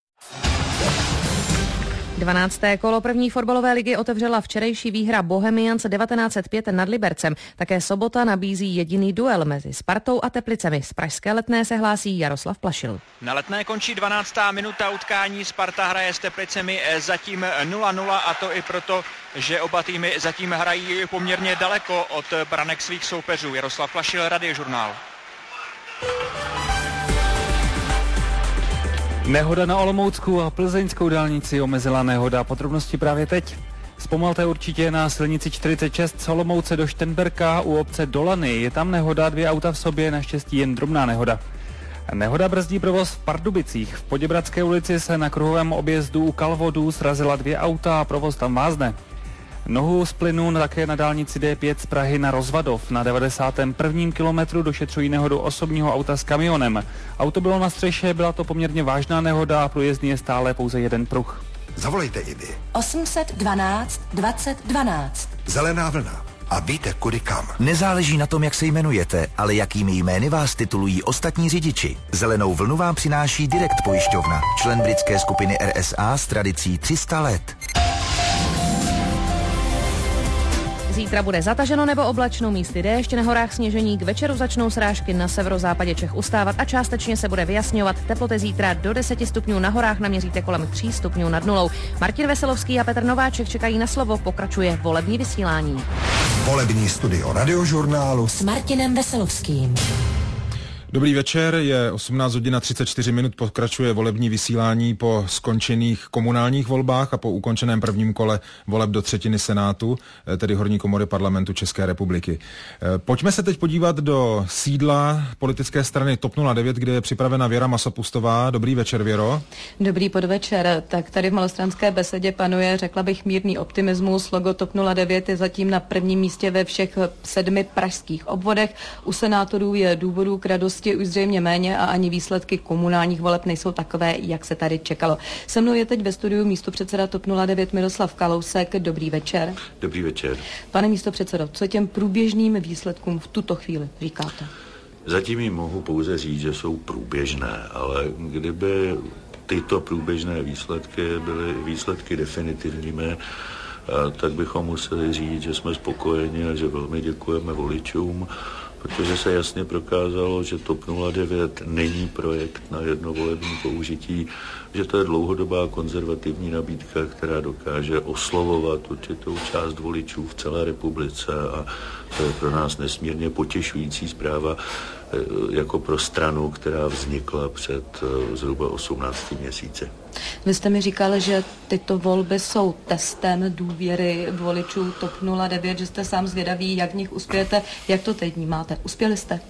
dvanácté kolo první fotbalové ligy otevřela včerejší výhra Bohemians devatenáct set pět nad Libercem. Také sobota nabízí jediný duel mezi Spartou a Teplicemi. Z pražské Letné se hlásí Jaroslav Plašil. Na Letné končí dvanáctá minuta utkání. Sparta hraje s Teplicemi zatím nula nula a to i proto, že oba týmy zatím hrají poměrně daleko od branek svých soupeřů. Jaroslav Plašil, Radiožurnál. Nehoda na Olomoucku a plzeňskou dálnici omezila nehoda. Podrobnosti právě teď. Zpomalte určitě na silnici čtyřicet šest z Olomouce do Štenberka u obce Dolany. Je tam nehoda, dvě auta v sobě, naštěstí jen drobná nehoda. Nehoda brzdí provoz v Pardubicích. V Poděbradské ulici se na kruhovém objezdu u Kalvodů srazila dvě auta a provoz tam vázne. Nohu z plynu také na dálnici D pět z Prahy na Rozvadov. Na devadesátém prvním kilometru došetřují nehodu osobního auta s kamionem. Auto bylo na střeše, byla to poměrně vážná nehoda a průjezdný je stále pouze jeden pruh. Zavolejte i vy. osm set dvanáct dvacet dvanáct. Zelená vlna. a víte kudy kam. Nezáleží na tom, jak se jmenujete, ale jakými jmény vás titulují ostatní řidiči. Zelenou vlnu vám přináší Direct pojišťovna, člen britské skupiny R S A s tradicí tři sta let. Zítra bude zataženo nebo oblačno, místy déšť, na horách sněžení, k večeru začnou srážky na severozápadě Čech ustávat a částečně se bude vyjasňovat. Teploty zítra do deseti stupňů, na horách naměříte kolem tří stupňů nad nulou. Martin Veselovský a Petr Nováček čekají na slovo, pokračuje volební vysílání. Volební studio Radiožurnálu s Martinem Veselovským. Dobrý večer, je osmnáct hodin a třicet čtyři minut, pokračuje volební vysílání po skončených komunálních volbách a po ukončeném prvním kole voleb do třetiny Senátu, tedy horní komory Parlamentu České republiky. Pojďme se teď podívat do sídla politické strany TOP nula devět, kde je připravena Věra Masopustová. Dobrý večer, Věro. Dobrý podvečer. Tak tady v malostranské besedě panuje, řekla bych, mírný optimismus. Logo TOP nula devět je zatím na prvním místě ve všech sedmi pražských obvodech. U senátorů je důvodů k radosti už zřejmě méně a ani výsledky komunálních voleb nejsou takové, jak se tady čekalo. Se mnou je teď ve studiu místopředseda TOP nula devět Miroslav Kalousek. Dobrý večer. Dobrý večer. Pane místopředsedo, co těm průběžným výsledkům v tuto chvíli říkáte? Zatím jim mohu pouze říct, že jsou průběžné, ale kdyby tyto průběžné výsledky byly výsledky definitivními, tak bychom museli říct, že jsme spokojeni a že velmi děkujeme voličům, protože se jasně prokázalo, že TOP nula devět není projekt na jedno volební použití, že to je dlouhodobá konzervativní nabídka, která dokáže oslovovat určitou část voličů v celé republice a to je pro nás nesmírně potěšující zpráva jako pro stranu, která vznikla před zhruba osmnácti měsíci. Vy jste mi říkal, že tyto volby jsou testem důvěry voličů TOP nula devět, že jste sám zvědaví, jak v nich uspějete. Jak to teď vnímáte? Uspěli jste?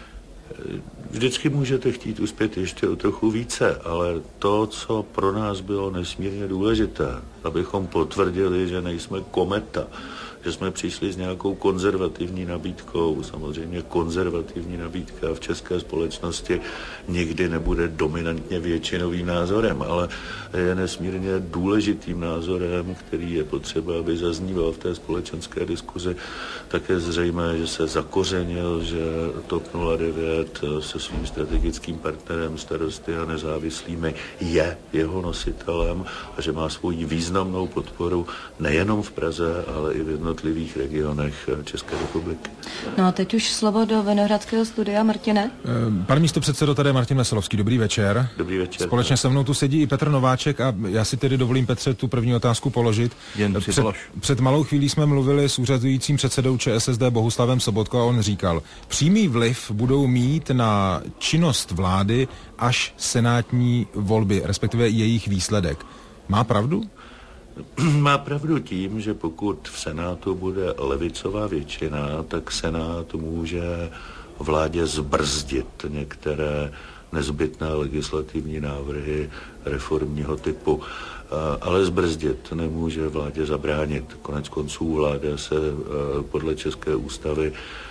Vždycky můžete chtít uspět ještě o trochu více, ale to, co pro nás bylo nesmírně důležité, abychom potvrdili, že nejsme kometa, že jsme přišli s nějakou konzervativní nabídkou. Samozřejmě konzervativní nabídka v české společnosti nikdy nebude dominantně většinovým názorem, ale je nesmírně důležitým názorem, který je potřeba, aby zazníval v té společenské diskuzi. Tak je zřejmé, že se zakořenil, že TOP nula devět se svým strategickým partnerem Starosty a nezávislými je jeho nositelem a že má svoji významnou podporu nejenom v Praze, ale i v jednotlivých regionech České republiky. No a teď už slovo do Vinohradského studia. Martine. Pane místopředsedo, tady je Martin Veselovský. Dobrý večer. Dobrý večer. Společně se mnou tu sedí i Petr Nováček a já si tedy dovolím, Petře, tu první otázku položit. Jen před, před malou chvílí jsme mluvili s úřadujícím předsedou ČSSD Bohuslavem Sobotkou a on říkal, přímý vliv budou mít na činnost vlády až senátní volby, respektive jejich výsledek. Má pravdu? Má pravdu tím, že pokud v Senátu bude levicová většina, tak Senát může vládě zbrzdit některé nezbytné legislativní návrhy reformního typu. Ale zbrzdit nemůže vládě zabránit. Konec konců vláda se podle České ústavy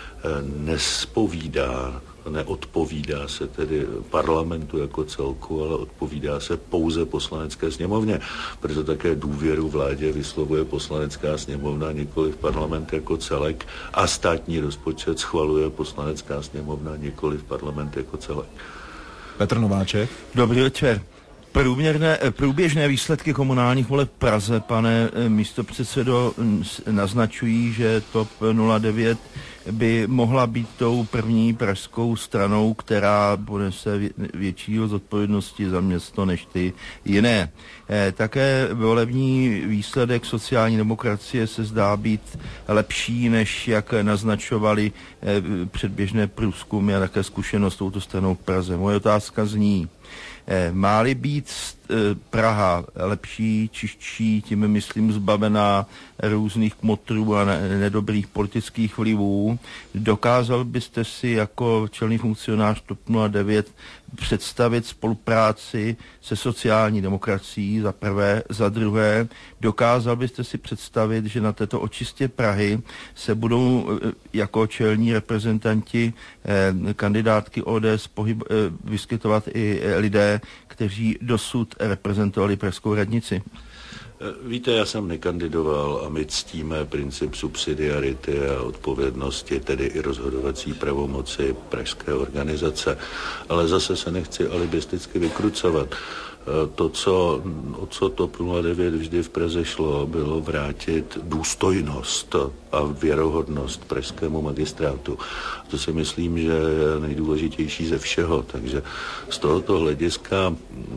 nespovídá, neodpovídá se tedy parlamentu jako celku, ale odpovídá se pouze poslanecké sněmovně. Proto také důvěru vládě vyslovuje poslanecká sněmovna, nikoliv parlament jako celek a státní rozpočet schvaluje poslanecká sněmovna, nikoliv parlament jako celek. Petr Nováček. Dobrý večer. Průměrné, průběžné výsledky komunálních voleb v Praze, pane místopředsedo, naznačují, že TOP nula devět by mohla být tou první pražskou stranou, která ponese větší zodpovědnosti za město než ty jiné. Také volební výsledek sociální demokracie se zdá být lepší, než jak naznačovali předběžné průzkumy a také zkušenost s touto stranou v Praze. Moje otázka zní, má-li být Praha lepší, čistší, tím myslím zbavená různých kmotrů a nedobrých politických vlivů, dokázal byste si jako čelný funkcionář TOP nula devět představit spolupráci se sociální demokracií za prvé, za druhé, dokázal byste si představit, že na této očistě Prahy se budou jako čelní reprezentanti eh, kandidátky O D S pohyb, eh, vyskytovat i lidé, kteří dosud reprezentovali pražskou radnici? Víte, já jsem nekandidoval a my ctíme princip subsidiarity a odpovědnosti, tedy i rozhodovací pravomoci pražské organizace, ale zase se nechci alibisticky vykrucovat. To, co, o co TOP nula devět vždy v Praze šlo, bylo vrátit důstojnost a věrohodnost pražskému magistrátu. To si myslím, že je nejdůležitější ze všeho. Takže z tohoto hlediska,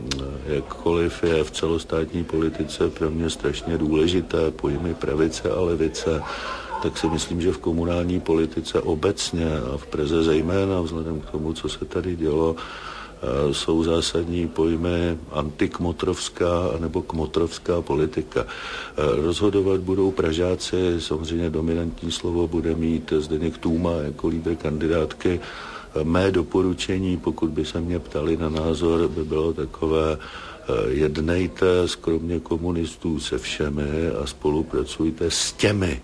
jakkoliv je v celostátní politice pro mě strašně důležité pojmy pravice a levice, tak si myslím, že v komunální politice obecně a v Praze zejména vzhledem k tomu, co se tady dělo, jsou zásadní pojmy antikmotrovská nebo kmotrovská politika. Rozhodovat budou Pražáci, samozřejmě dominantní slovo bude mít Zdeněk Tůma jako lídr kandidátky. Mé doporučení, pokud by se mě ptali na názor, by bylo takové: jednejte skromně komunistů se všemi a spolupracujte s těmi,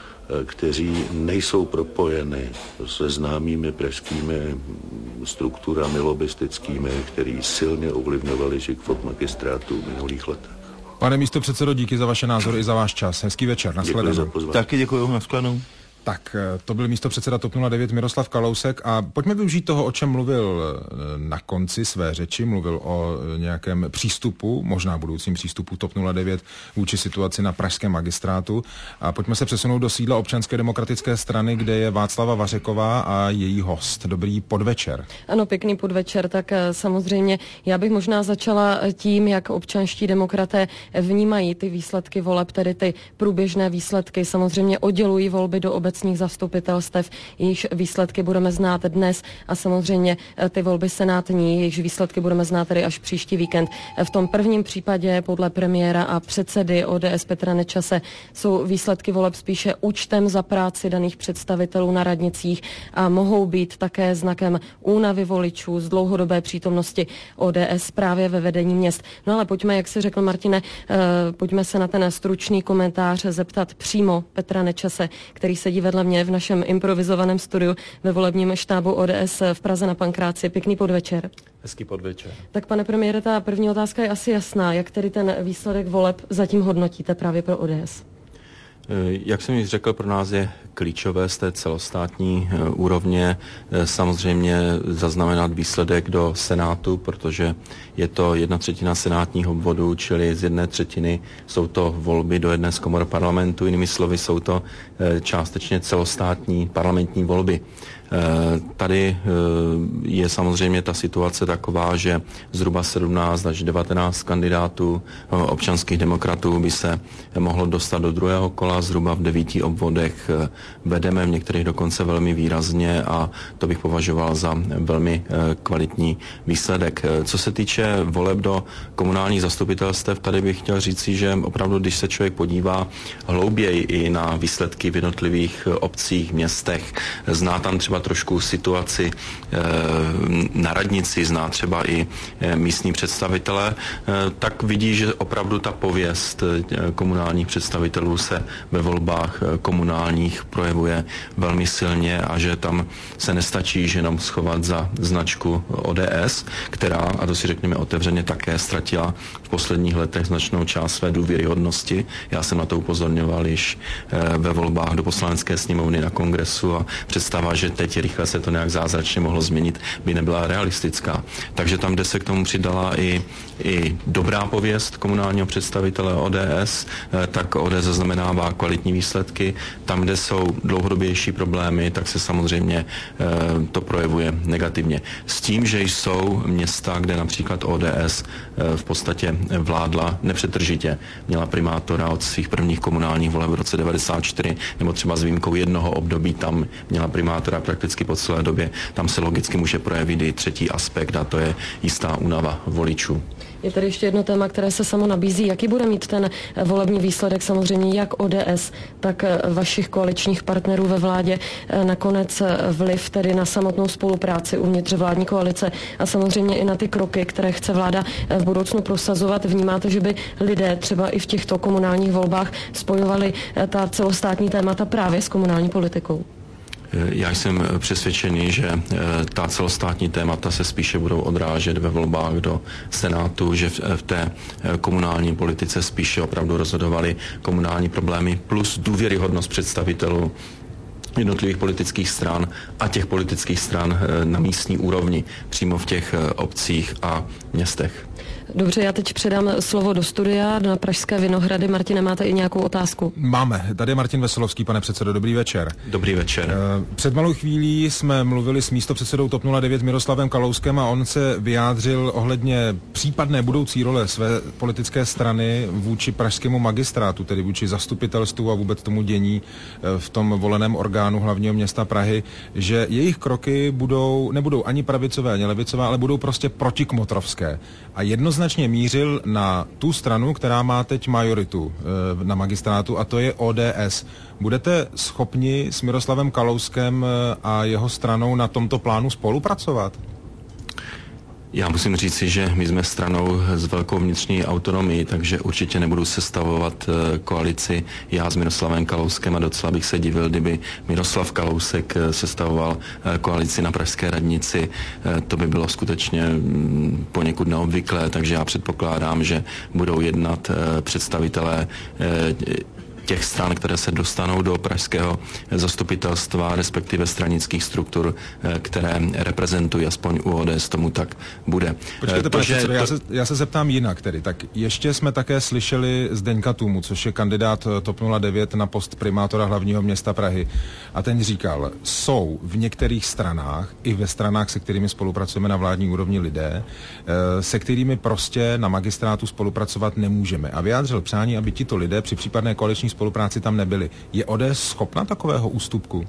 kteří nejsou propojeny se známými pražskými strukturami lobistickými, který silně ovlivňovali život magistrátu v minulých letech. Pane místopředsedo, díky za vaše názory i za váš čas. Hezký večer, nashledanou. Taky děkuji, nashledanou. Tak, to byl místopředseda TOP nula devět Miroslav Kalousek a pojďme využít toho, o čem mluvil na konci své řeči, mluvil o nějakém přístupu, možná budoucím přístupu TOP nula devět vůči situaci na pražském magistrátu a pojďme se přesunout do sídla Občanské demokratické strany, kde je Václava Vařeková a její host. Dobrý podvečer. Ano, pěkný podvečer, tak samozřejmě já bych možná začala tím, jak občanští demokraté vnímají ty výsledky voleb, tedy ty průběžné výsledky, samozřejmě oddělují volby do obecních zastupitelstev, jejichž výsledky budeme znát dnes a samozřejmě ty volby senátní, jejichž výsledky budeme znát tedy až příští víkend. V tom prvním případě podle premiéra a předsedy O D S Petra Nečase jsou výsledky voleb spíše účtem za práci daných představitelů na radnicích a mohou být také znakem únavy voličů z dlouhodobé přítomnosti O D S právě ve vedení měst. No ale pojďme, jak si řekl Martine, pojďme se na ten stručný komentář zeptat přímo Petra Nečase, který sedí vedle mě v našem improvizovaném studiu ve volebním štábu O D S v Praze na Pankráci. Pěkný podvečer. Hezký podvečer. Tak pane premiére, ta první otázka je asi jasná. Jak tedy ten výsledek voleb zatím hodnotíte právě pro O D S? Jak jsem již řekl, pro nás je klíčové z té celostátní úrovně samozřejmě zaznamenat výsledek do Senátu, protože je to jedna třetina senátního obvodu, čili z jedné třetiny jsou to volby do jedné z komor parlamentu, jinými slovy jsou to částečně celostátní parlamentní volby. Tady je samozřejmě ta situace taková, že zhruba sedmnáct až devatenáct kandidátů občanských demokratů by se mohlo dostat do druhého kola, zhruba v devíti obvodech vedeme, v některých dokonce velmi výrazně a to bych považoval za velmi kvalitní výsledek. Co se týče voleb do komunálních zastupitelstev, tady bych chtěl říci, že opravdu, když se člověk podívá hlouběji i na výsledky v jednotlivých obcích, městech, zná tam třeba trošku situaci e, na radnici, zná třeba i e, místní představitele, e, tak vidí, že opravdu ta pověst e, komunálních představitelů se ve volbách e, komunálních projevuje velmi silně a že tam se nestačí že jenom schovat za značku O D S, která, a to si řekněme otevřeně, také ztratila v posledních letech značnou část své důvěryhodnosti. Já jsem na to upozorňoval již e, ve volbách do poslanecké sněmovny na kongresu a představa, že teď rychle se to nějak zázračně mohlo změnit, by nebyla realistická. Takže tam, kde se k tomu přidala i, i dobrá pověst komunálního představitele O D S, tak O D S zaznamenává kvalitní výsledky. Tam, kde jsou dlouhodobější problémy, tak se samozřejmě to projevuje negativně. S tím, že jsou města, kde například O D S v podstatě vládla nepřetržitě, měla primátora od svých prvních komunálních voleb v roce devadesát čtyři, nebo třeba s výjimkou jednoho období tam měla primátora prakticky po celé době, tam se logicky může projevit i třetí aspekt a to je jistá únava voličů. Je tady ještě jedno téma, které se samo nabízí. Jaký bude mít ten volební výsledek samozřejmě jak O D S, tak vašich koaličních partnerů ve vládě, nakonec vliv tedy na samotnou spolupráci uvnitř vládní koalice a samozřejmě i na ty kroky, které chce vláda v budoucnu prosazovat. Vnímáte, že by lidé třeba i v těchto komunálních volbách spojovali ta celostátní témata právě s komunální politikou? Já jsem přesvědčený, že ta celostátní témata se spíše budou odrážet ve volbách do Senátu, že v té komunální politice spíše opravdu rozhodovaly komunální problémy plus důvěryhodnost představitelů jednotlivých politických stran a těch politických stran na místní úrovni, přímo v těch obcích a městech. Dobře, já teď předám slovo do studia, na Pražské Vinohrady. Martine, máte i nějakou otázku? Máme. Tady je Martin Veselovský, pane předsedo. Dobrý večer. Dobrý večer. Před malou chvílí jsme mluvili s místopředsedou TOP nula devět Miroslavem Kalouskem a on se vyjádřil ohledně případné budoucí role své politické strany vůči pražskému magistrátu, tedy vůči zastupitelstvu a vůbec tomu dění v tom voleném orgánu hlavního města Prahy, že jejich kroky budou, nebudou ani pravicové, ani levicové, ale budou prostě protikmotrovské. A jednoznačně mířil na tu stranu, která má teď majoritu e, na magistrátu, a to je O D S. Budete schopni s Miroslavem Kalouskem a jeho stranou na tomto plánu spolupracovat? Já musím říci, že my jsme stranou s velkou vnitřní autonomií, takže určitě nebudu sestavovat koalici já s Miroslavem Kalouskem a docela bych se divil, kdyby Miroslav Kalousek sestavoval koalici na pražské radnici. To by bylo skutečně poněkud neobvyklé, takže já předpokládám, že budou jednat představitelé těch stran, které se dostanou do pražského zastupitelstva, respektive stranických struktur, které reprezentují, aspoň u O D S tomu tak bude. Počkejte, pane předsedo, já se, já se zeptám jinak tedy. Tak ještě jsme také slyšeli Zdeňka Tůmu, což je kandidát TOP nula devět na post primátora hlavního města Prahy. A ten říkal, jsou v některých stranách, i ve stranách, se kterými spolupracujeme na vládní úrovni lidé, se kterými prostě na magistrátu spolupracovat nemůžeme. A vyjádřil přání, aby tito lidé při případné koaliční spolupráci tam nebyli. Je O D S schopna takového ústupku?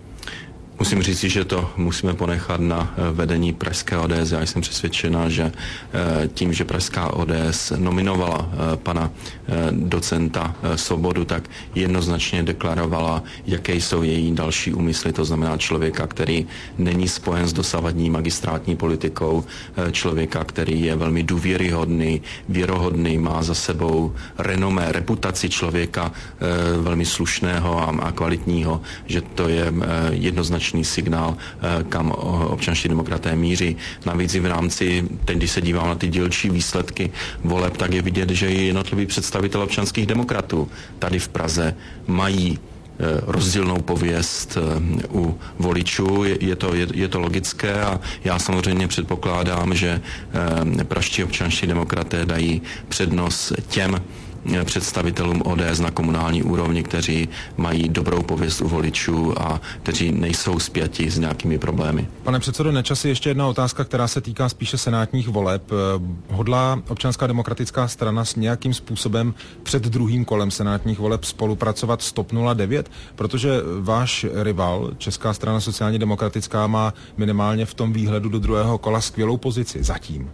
Musím říct, že to musíme ponechat na vedení pražské O D S. Já jsem přesvědčena, že tím, že pražská O D S nominovala pana docenta Svobodu, tak jednoznačně deklarovala, jaké jsou její další úmysly. To znamená člověka, který není spojen s dosavadní magistrátní politikou, člověka, který je velmi důvěryhodný, věrohodný, má za sebou renomé, reputaci člověka velmi slušného a kvalitního, že to je jednoznačně signál, kam občanští demokraté míří. Navíc i v rámci, teď když se dívám na ty dílčí výsledky voleb, tak je vidět, že i jednotliví představitel občanských demokratů tady v Praze mají rozdílnou pověst u voličů. Je to, je, je to logické a já samozřejmě předpokládám, že pražští občanští demokraté dají přednost těm představitelům O D S na komunální úrovni, kteří mají dobrou pověst u voličů a kteří nejsou spjati s nějakými problémy. Pane předsedo Nečasi, ještě jedna otázka, která se týká spíše senátních voleb. Hodlá Občanská demokratická strana s nějakým způsobem před druhým kolem senátních voleb spolupracovat s TOP nula devět? Protože váš rival, Česká strana sociálně demokratická, má minimálně v tom výhledu do druhého kola skvělou pozici zatím.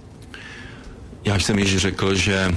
Já jsem již řekl, že e,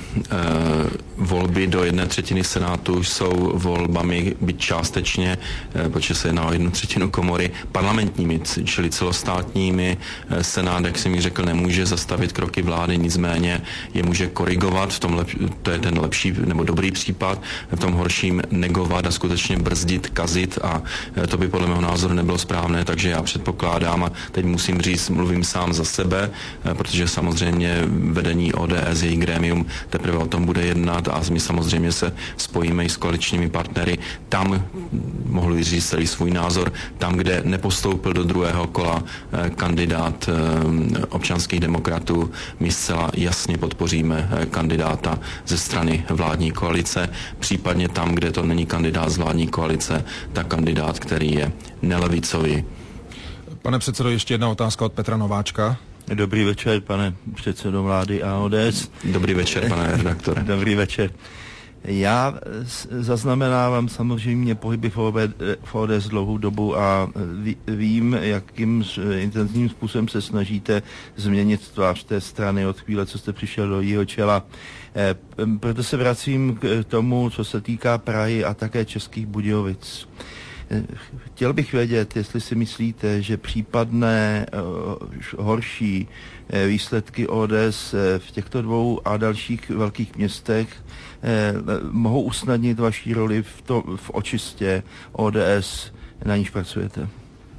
volby do jedné třetiny senátu jsou volbami, byť částečně, e, protože se jedná o jednu třetinu komory, parlamentními, čili celostátními. E, Senát, jak jsem již řekl, nemůže zastavit kroky vlády, nicméně je může korigovat, v tom lep, to je ten lepší nebo dobrý případ, v tom horším negovat a skutečně brzdit, kazit a e, to by podle mého názoru nebylo správné, takže já předpokládám a teď musím říct, mluvím sám za sebe, e, protože samozřejmě vedení O D S, její grémium teprve o tom bude jednat a my samozřejmě se spojíme i s koaličními partnery. Tam, mohu říct celý svůj názor, tam, kde nepostoupil do druhého kola eh, kandidát eh, občanských demokratů, my zcela jasně podpoříme eh, kandidáta ze strany vládní koalice. Případně tam, kde to není kandidát z vládní koalice, tak kandidát, který je nelevicový. Pane předsedo, ještě jedna otázka od Petra Nováčka. Dobrý večer, pane předsedo vlády a O D S. Dobrý večer, pane redaktore. Dobrý večer. Já zaznamenávám samozřejmě pohyby v O D S dlouhou dobu a vím, jakým intenzivním způsobem se snažíte změnit tvář té strany od chvíle, co jste přišel do jejího čela. Proto se vracím k tomu, co se týká Prahy a také Českých Budějovic. Chtěl bych vědět, jestli si myslíte, že případné uh, horší uh, výsledky O D S uh, v těchto dvou a dalších velkých městech uh, mohou usnadnit vaší roli v, to, v očistě O D S na níž pracujete?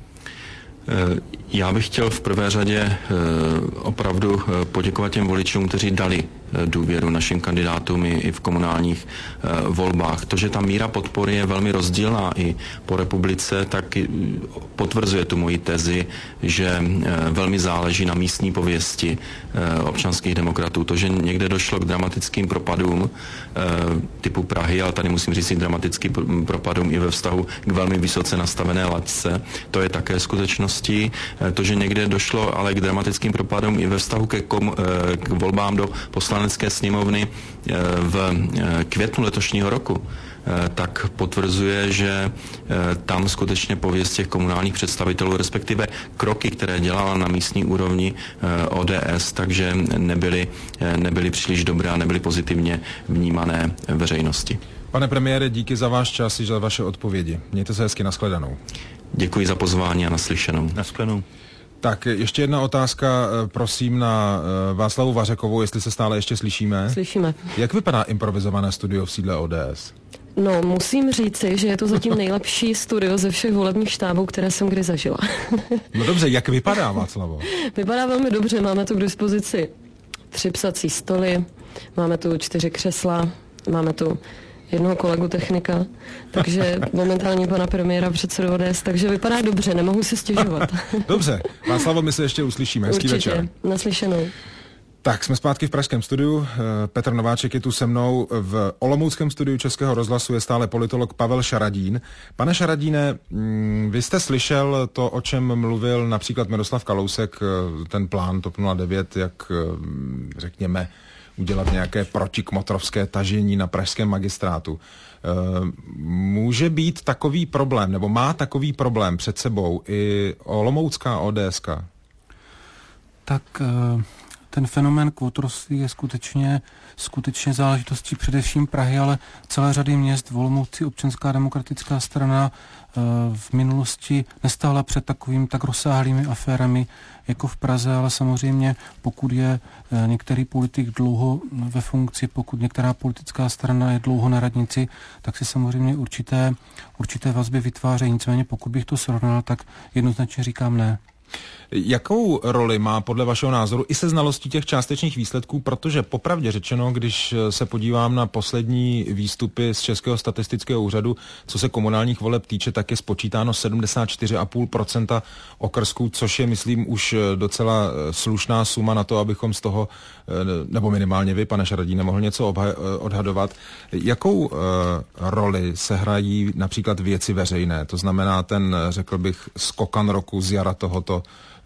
Já bych chtěl v prvé řadě opravdu poděkovat těm voličům, kteří dali důvěru našim kandidátům i v komunálních volbách. To, že ta míra podpory je velmi rozdílná i po republice, tak potvrzuje tu moji tezi, že velmi záleží na místní pověsti občanských demokratů. To, že někde došlo k dramatickým propadům typu Prahy, ale tady musím říct i dramatickým propadům i ve vztahu k velmi vysoce nastavené laťce, to je také skutečností. To, že někde došlo ale k dramatickým propadům i ve vztahu ke kom, k volbám do poslanecké sněmovny v květnu letošního roku, tak potvrzuje, že tam skutečně pověst těch komunálních představitelů, respektive kroky, které dělala na místní úrovni O D S, takže nebyly, nebyly příliš dobré a nebyly pozitivně vnímané veřejnosti. Pane premiére, díky za váš čas i za vaše odpovědi. Mějte se hezky, nashledanou. Děkuji za pozvání a naslyšenou. Nashledanou. Tak ještě jedna otázka, prosím, na Václavu Vařekovou, jestli se stále ještě slyšíme. Slyšíme. Jak vypadá improvizované studio v sídle O D S? No, musím říci, že je to zatím nejlepší studio ze všech volebních štábů, které jsem kdy zažila. No dobře, jak vypadá, Václavo? Vypadá velmi dobře, máme tu k dispozici tři psací stoly, máme tu čtyři křesla, máme tu jednoho kolegu technika, takže momentálně pana premiéra předsedu O D S, takže vypadá dobře, nemohu si stěžovat. Dobře, Václavo, my se ještě uslyšíme. Hezký Určitě. Večer. Naslyšenou. Tak, jsme zpátky v pražském studiu. Petr Nováček je tu se mnou. V olomouckém studiu Českého rozhlasu je stále politolog Pavel Šaradín. Pane Šaradíne, vy jste slyšel to, o čem mluvil například Miroslav Kalousek, ten plán TOP nula devět, jak řekněme udělat nějaké protikmotrovské tažení na pražském magistrátu. Může být takový problém, nebo má takový problém před sebou i olomoucká ODSka? Tak ten fenomén kvótorství je skutečně, skutečně záležitostí především Prahy, ale celé řady měst. V Olomouci Občanská demokratická strana v minulosti nestála před takovým tak rozsáhlými aférami jako v Praze, ale samozřejmě pokud je některý politik dlouho ve funkci, pokud některá politická strana je dlouho na radnici, tak si samozřejmě určité, určité vazby vytvářejí. Nicméně pokud bych to srovnal, tak jednoznačně říkám ne. Jakou roli má podle vašeho názoru i se znalostí těch částečných výsledků, protože popravdě řečeno, když se podívám na poslední výstupy z Českého statistického úřadu, co se komunálních voleb týče, tak je spočítáno sedmdesát čtyři celá pět procenta okrsků, což je, myslím, už docela slušná suma na to, abychom z toho, nebo minimálně vy, pane Šaradíne, mohl něco odhadovat. Jakou uh, roli se hrají například věci veřejné? To znamená ten, řekl bych, skokan roku z jara tohoto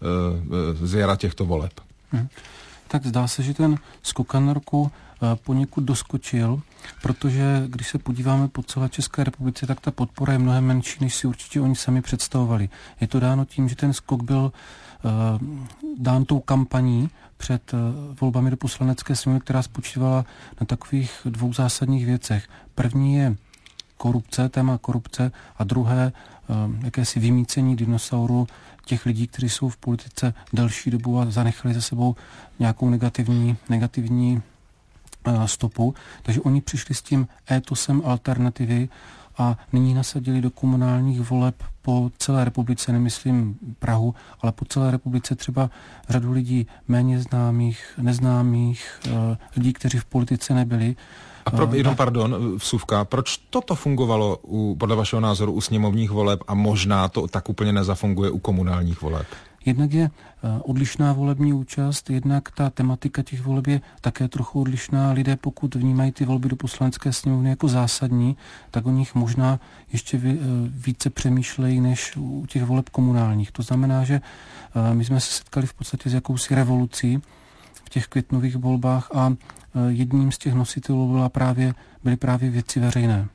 z jara těchto voleb. Hmm. Tak zdá se, že ten skokan roku poněkud doskočil, protože když se podíváme po celé České republice, tak ta podpora je mnohem menší, než si určitě oni sami představovali. Je to dáno tím, že ten skok byl uh, dán tou kampaní před uh, volbami do poslanecké sněmovny, která spočívala na takových dvou zásadních věcech. První je korupce, téma korupce, a druhé uh, jakési vymýcení dinosaurů, těch lidí, kteří jsou v politice delší dobu a zanechali za sebou nějakou negativní, negativní uh, stopu. Takže oni přišli s tím étosem alternativy a nyní nasadili do komunálních voleb po celé republice, nemyslím Prahu, ale po celé republice třeba řadu lidí méně známých, neznámých, uh, lidí, kteří v politice nebyli. A pro, jenom pardon, vsuvka, proč toto fungovalo u, podle vašeho názoru u sněmovních voleb a možná to tak úplně nezafunguje u komunálních voleb? Jednak je odlišná volební účast, jednak ta tematika těch voleb je také trochu odlišná. Lidé, pokud vnímají ty volby do poslanecké sněmovny jako zásadní, tak o nich možná ještě více přemýšlejí než u těch voleb komunálních. To znamená, že my jsme se setkali v podstatě s jakousi revolucí v těch květnových volbách a jedním z těch nositelů byla právě, byly právě věci veřejné.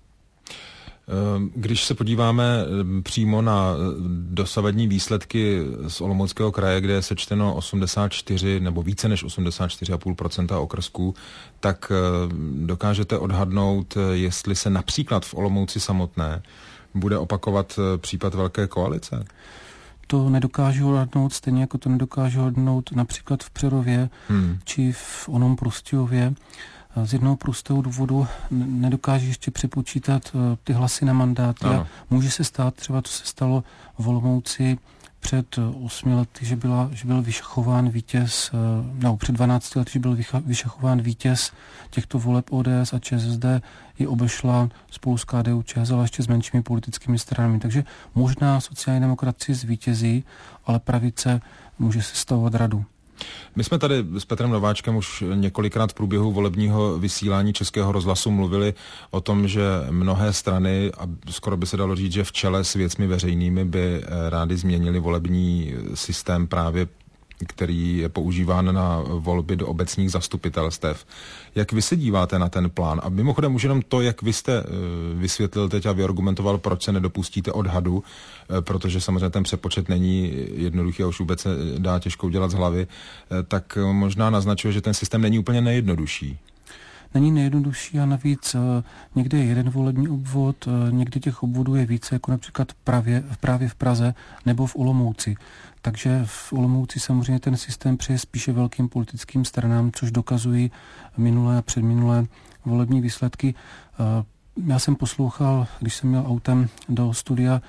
Když se podíváme přímo na dosavadní výsledky z Olomouckého kraje, kde je sečteno osmdesát čtyři nebo více než osmdesát čtyři celá pět procenta okrsků, tak dokážete odhadnout, jestli se například v Olomouci samotné bude opakovat případ velké koalice? To nedokážu odhadnout, stejně jako to nedokážu odhadnout například v Přerově hmm. či v onom Prostějově. z jednoho prostého důvodu nedokáže ještě přepočítat ty hlasy na mandáty a může se stát, třeba to se stalo v Olomouci před osmi lety, že, byla, že byl vyšachován vítěz, no před dvanácti lety, že byl vyšachován vítěz těchto voleb O D S a ČSSD ji obešla spolu s K D U Č S L, ještě s menšími politickými stranami. Takže možná sociální demokracie zvítězí, ale pravice může se stavovat radu. My jsme tady s Petrem Nováčkem už několikrát v průběhu volebního vysílání Českého rozhlasu mluvili o tom, že mnohé strany, a skoro by se dalo říct, že v čele s věcmi veřejnými by rádi změnili volební systém právě, který je používán na volby do obecních zastupitelstev. Jak vy se díváte na ten plán? A mimochodem už jenom to, jak vy jste vysvětlil teď a vyargumentoval, proč se nedopustíte odhadu, protože samozřejmě ten přepočet není jednoduchý a už vůbec se dá těžko udělat z hlavy, tak možná naznačuje, že ten systém není úplně nejjednodušší. Není nejjednodušší a navíc někdy je jeden volební obvod, někdy těch obvodů je více, jako například právě, právě v Praze nebo v Olomouci. Takže v Olomouci samozřejmě ten systém přeje spíše velkým politickým stranám, což dokazují minulé a předminulé volební výsledky. Já jsem poslouchal, když jsem měl autem do studia,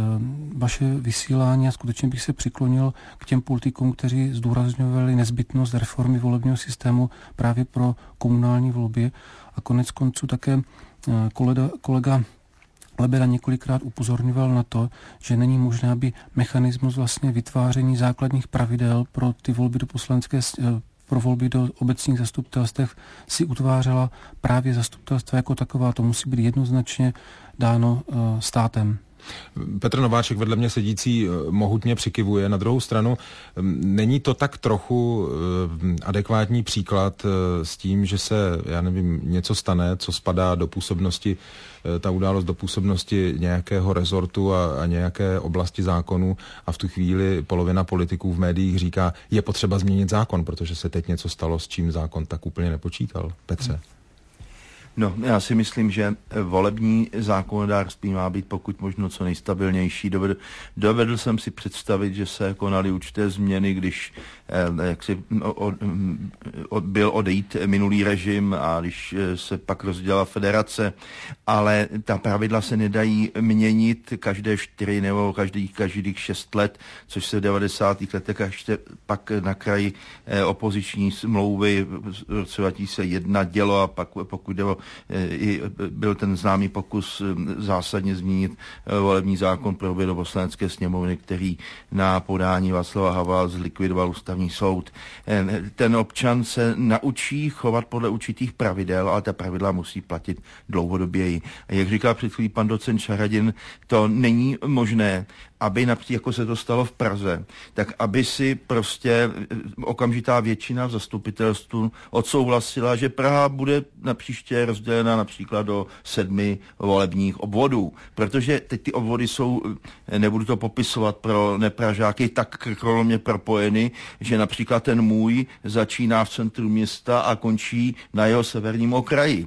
vaše vysílání a skutečně bych se přiklonil k těm politikům, kteří zdůrazňovali nezbytnost reformy volebního systému právě pro komunální volby. A konec konců také kolega, kolega Lebeda několikrát upozorňoval na to, že není možné, aby mechanismus vlastně vytváření základních pravidel pro ty volby do poslanecké pro volby do obecních zastupitelstev si utvářela právě zastupitelstva jako taková. To musí být jednoznačně dáno uh, státem. Petr Nováček vedle mě sedící mohutně přikivuje. Na druhou stranu, není to tak trochu adekvátní příklad s tím, že se, já nevím, něco stane, co spadá do působnosti, ta událost do působnosti nějakého rezortu a, a nějaké oblasti zákonů a v tu chvíli polovina politiků v médiích říká, je potřeba změnit zákon, protože se teď něco stalo, s čím zákon tak úplně nepočítal. Petře. No, já si myslím, že volební zákonodárství má být pokud možno co nejstabilnější. Dovedl, dovedl jsem si představit, že se konaly určité změny, když eh, jak si, o, o, byl odejít minulý režim a když se pak rozdělala federace, ale ta pravidla se nedají měnit každé čtyři nebo každých, každých šest let, což se v devadesátých letech ještě pak na kraji eh, opoziční smlouvy v roce dva tisíce jedna dělo a pak pokud jde o I byl ten známý pokus zásadně změnit volební zákon pro volby do poslanecké sněmovny, který na podání Václava Havla zlikvidoval ústavní soud. Ten občan se naučí chovat podle určitých pravidel, ale ta pravidla musí platit dlouhodoběji. Jak říkal před chvílí pan docent Šaradin, to není možné, aby například, jako se to stalo v Praze, tak aby si prostě okamžitá většina v zastupitelstvu odsouhlasila, že Praha bude na příště rozdělena například do sedmi volebních obvodů. Protože teď ty obvody jsou, nebudu to popisovat pro nepražáky, tak krkolomně propojeny, že například ten můj začíná v centru města a končí na jeho severním okraji.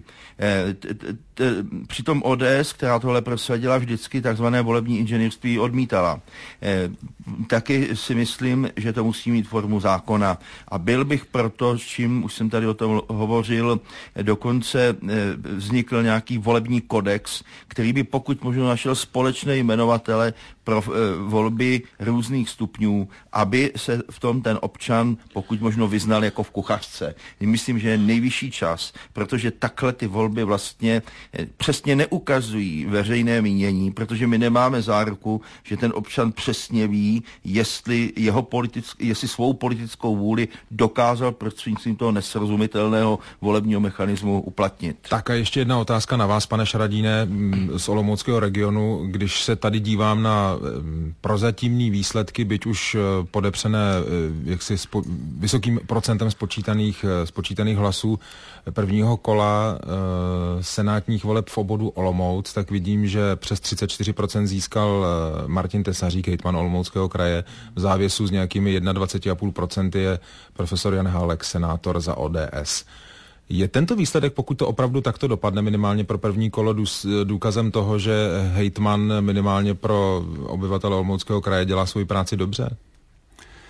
Přitom O D S, která tohle prosadila, vždycky takzvané volební inženýrství odmítala. E, taky si myslím, že to musí mít formu zákona. A byl bych proto, s čím už jsem tady o tom hovořil, dokonce e, vznikl nějaký volební kodex, který by pokud možno našel společné jmenovatele pro e, volby různých stupňů, aby se v tom ten občan pokud možno vyznal jako v kuchařce. Myslím, že je nejvyšší čas, protože takhle ty volby vlastně e, přesně neukazují veřejné mínění, protože my nemáme záruku, že ten občan přesně ví, jestli, jeho politick, jestli svou politickou vůli dokázal prostřednictvím toho nesrozumitelného volebního mechanismu uplatnit. Tak a ještě jedna otázka na vás, pane Šaradíne, z olomouckého regionu. Když se tady dívám na prozatímní výsledky, byť už podepřené jaksi spo, vysokým procentem spočítaných, spočítaných hlasů prvního kola e, senátních voleb v obvodu Olomouc, tak vidím, že přes třicet čtyři procent získal Martin Tesařík, hejtman Olomouckého kraje. V závěsu s nějakými dvacet jedna celá pět procenta je profesor Jan Hálek, senátor za O D S. Je tento výsledek, pokud to opravdu takto dopadne minimálně pro první kolo, důkazem toho, že hejtman minimálně pro obyvatele Olomouckého kraje dělá svoji práci dobře?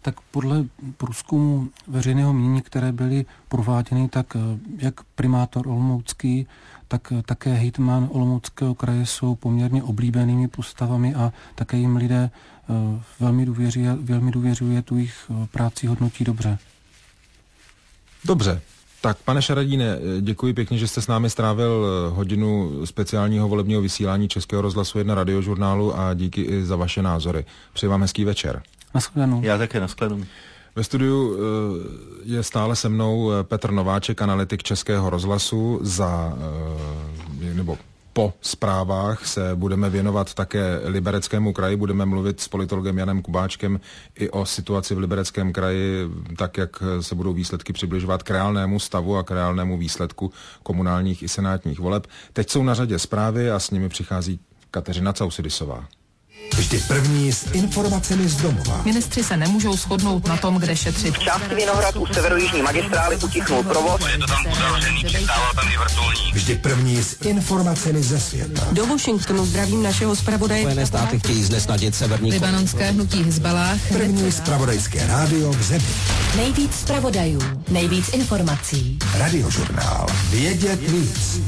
tak podle průzkumu veřejného mínění, které byly prováděny, tak jak primátor Olomoucký, tak také hejtman Olomouckého kraje jsou poměrně oblíbenými postavami a také jim lidé velmi důvěří, velmi důvěřuje, tu jejich práci hodnotí dobře. Dobře. Tak, pane Šaradíne, děkuji pěkně, že jste s námi strávil hodinu speciálního volebního vysílání Českého rozhlasu jedna radiožurnálu a díky i za vaše názory. Přeji vám hezký večer. Naschledanou. Já také, naschledanou. Ve studiu je stále se mnou Petr Nováček, analytik Českého rozhlasu. Za, nebo po zprávách se budeme věnovat také Libereckému kraji, budeme mluvit s politologem Janem Kubáčkem i o situaci v Libereckém kraji, tak jak se budou výsledky přibližovat k reálnému stavu a k reálnému výsledku komunálních i senátních voleb. Teď jsou na řadě zprávy a s nimi přichází Kateřina Causidisová. Vždy první s informacemi z domova. Ministři se nemůžou shodnout na tom, kde šetřit. V části Vinohrad u severojižní magistrály utichnul provoz. Je to tam uzavřený, přistával tam i vrtulník. Vždy první s informacemi ze světa. Do Washingtonu zdravím našeho zpravodaje. Spojené státy chtějí znesnadit severní libanonské hnutí Hizbalách. První zpravodajské rádio v zemi. Nejvíc zpravodajů, nejvíc informací. Radiožurnál. Vědět víc.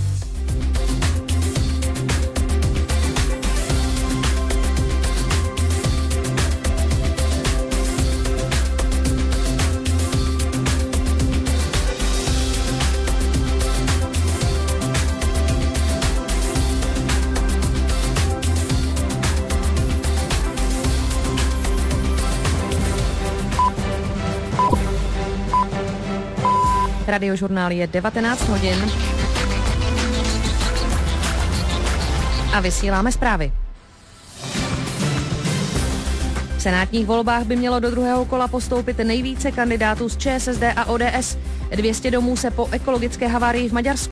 Radiožurnál je devatenáct hodin a vysíláme zprávy. V senátních volbách by mělo do druhého kola postoupit nejvíce kandidátů z ČSSD a O D S. dvě stě domů se po ekologické havárii v Maďarsku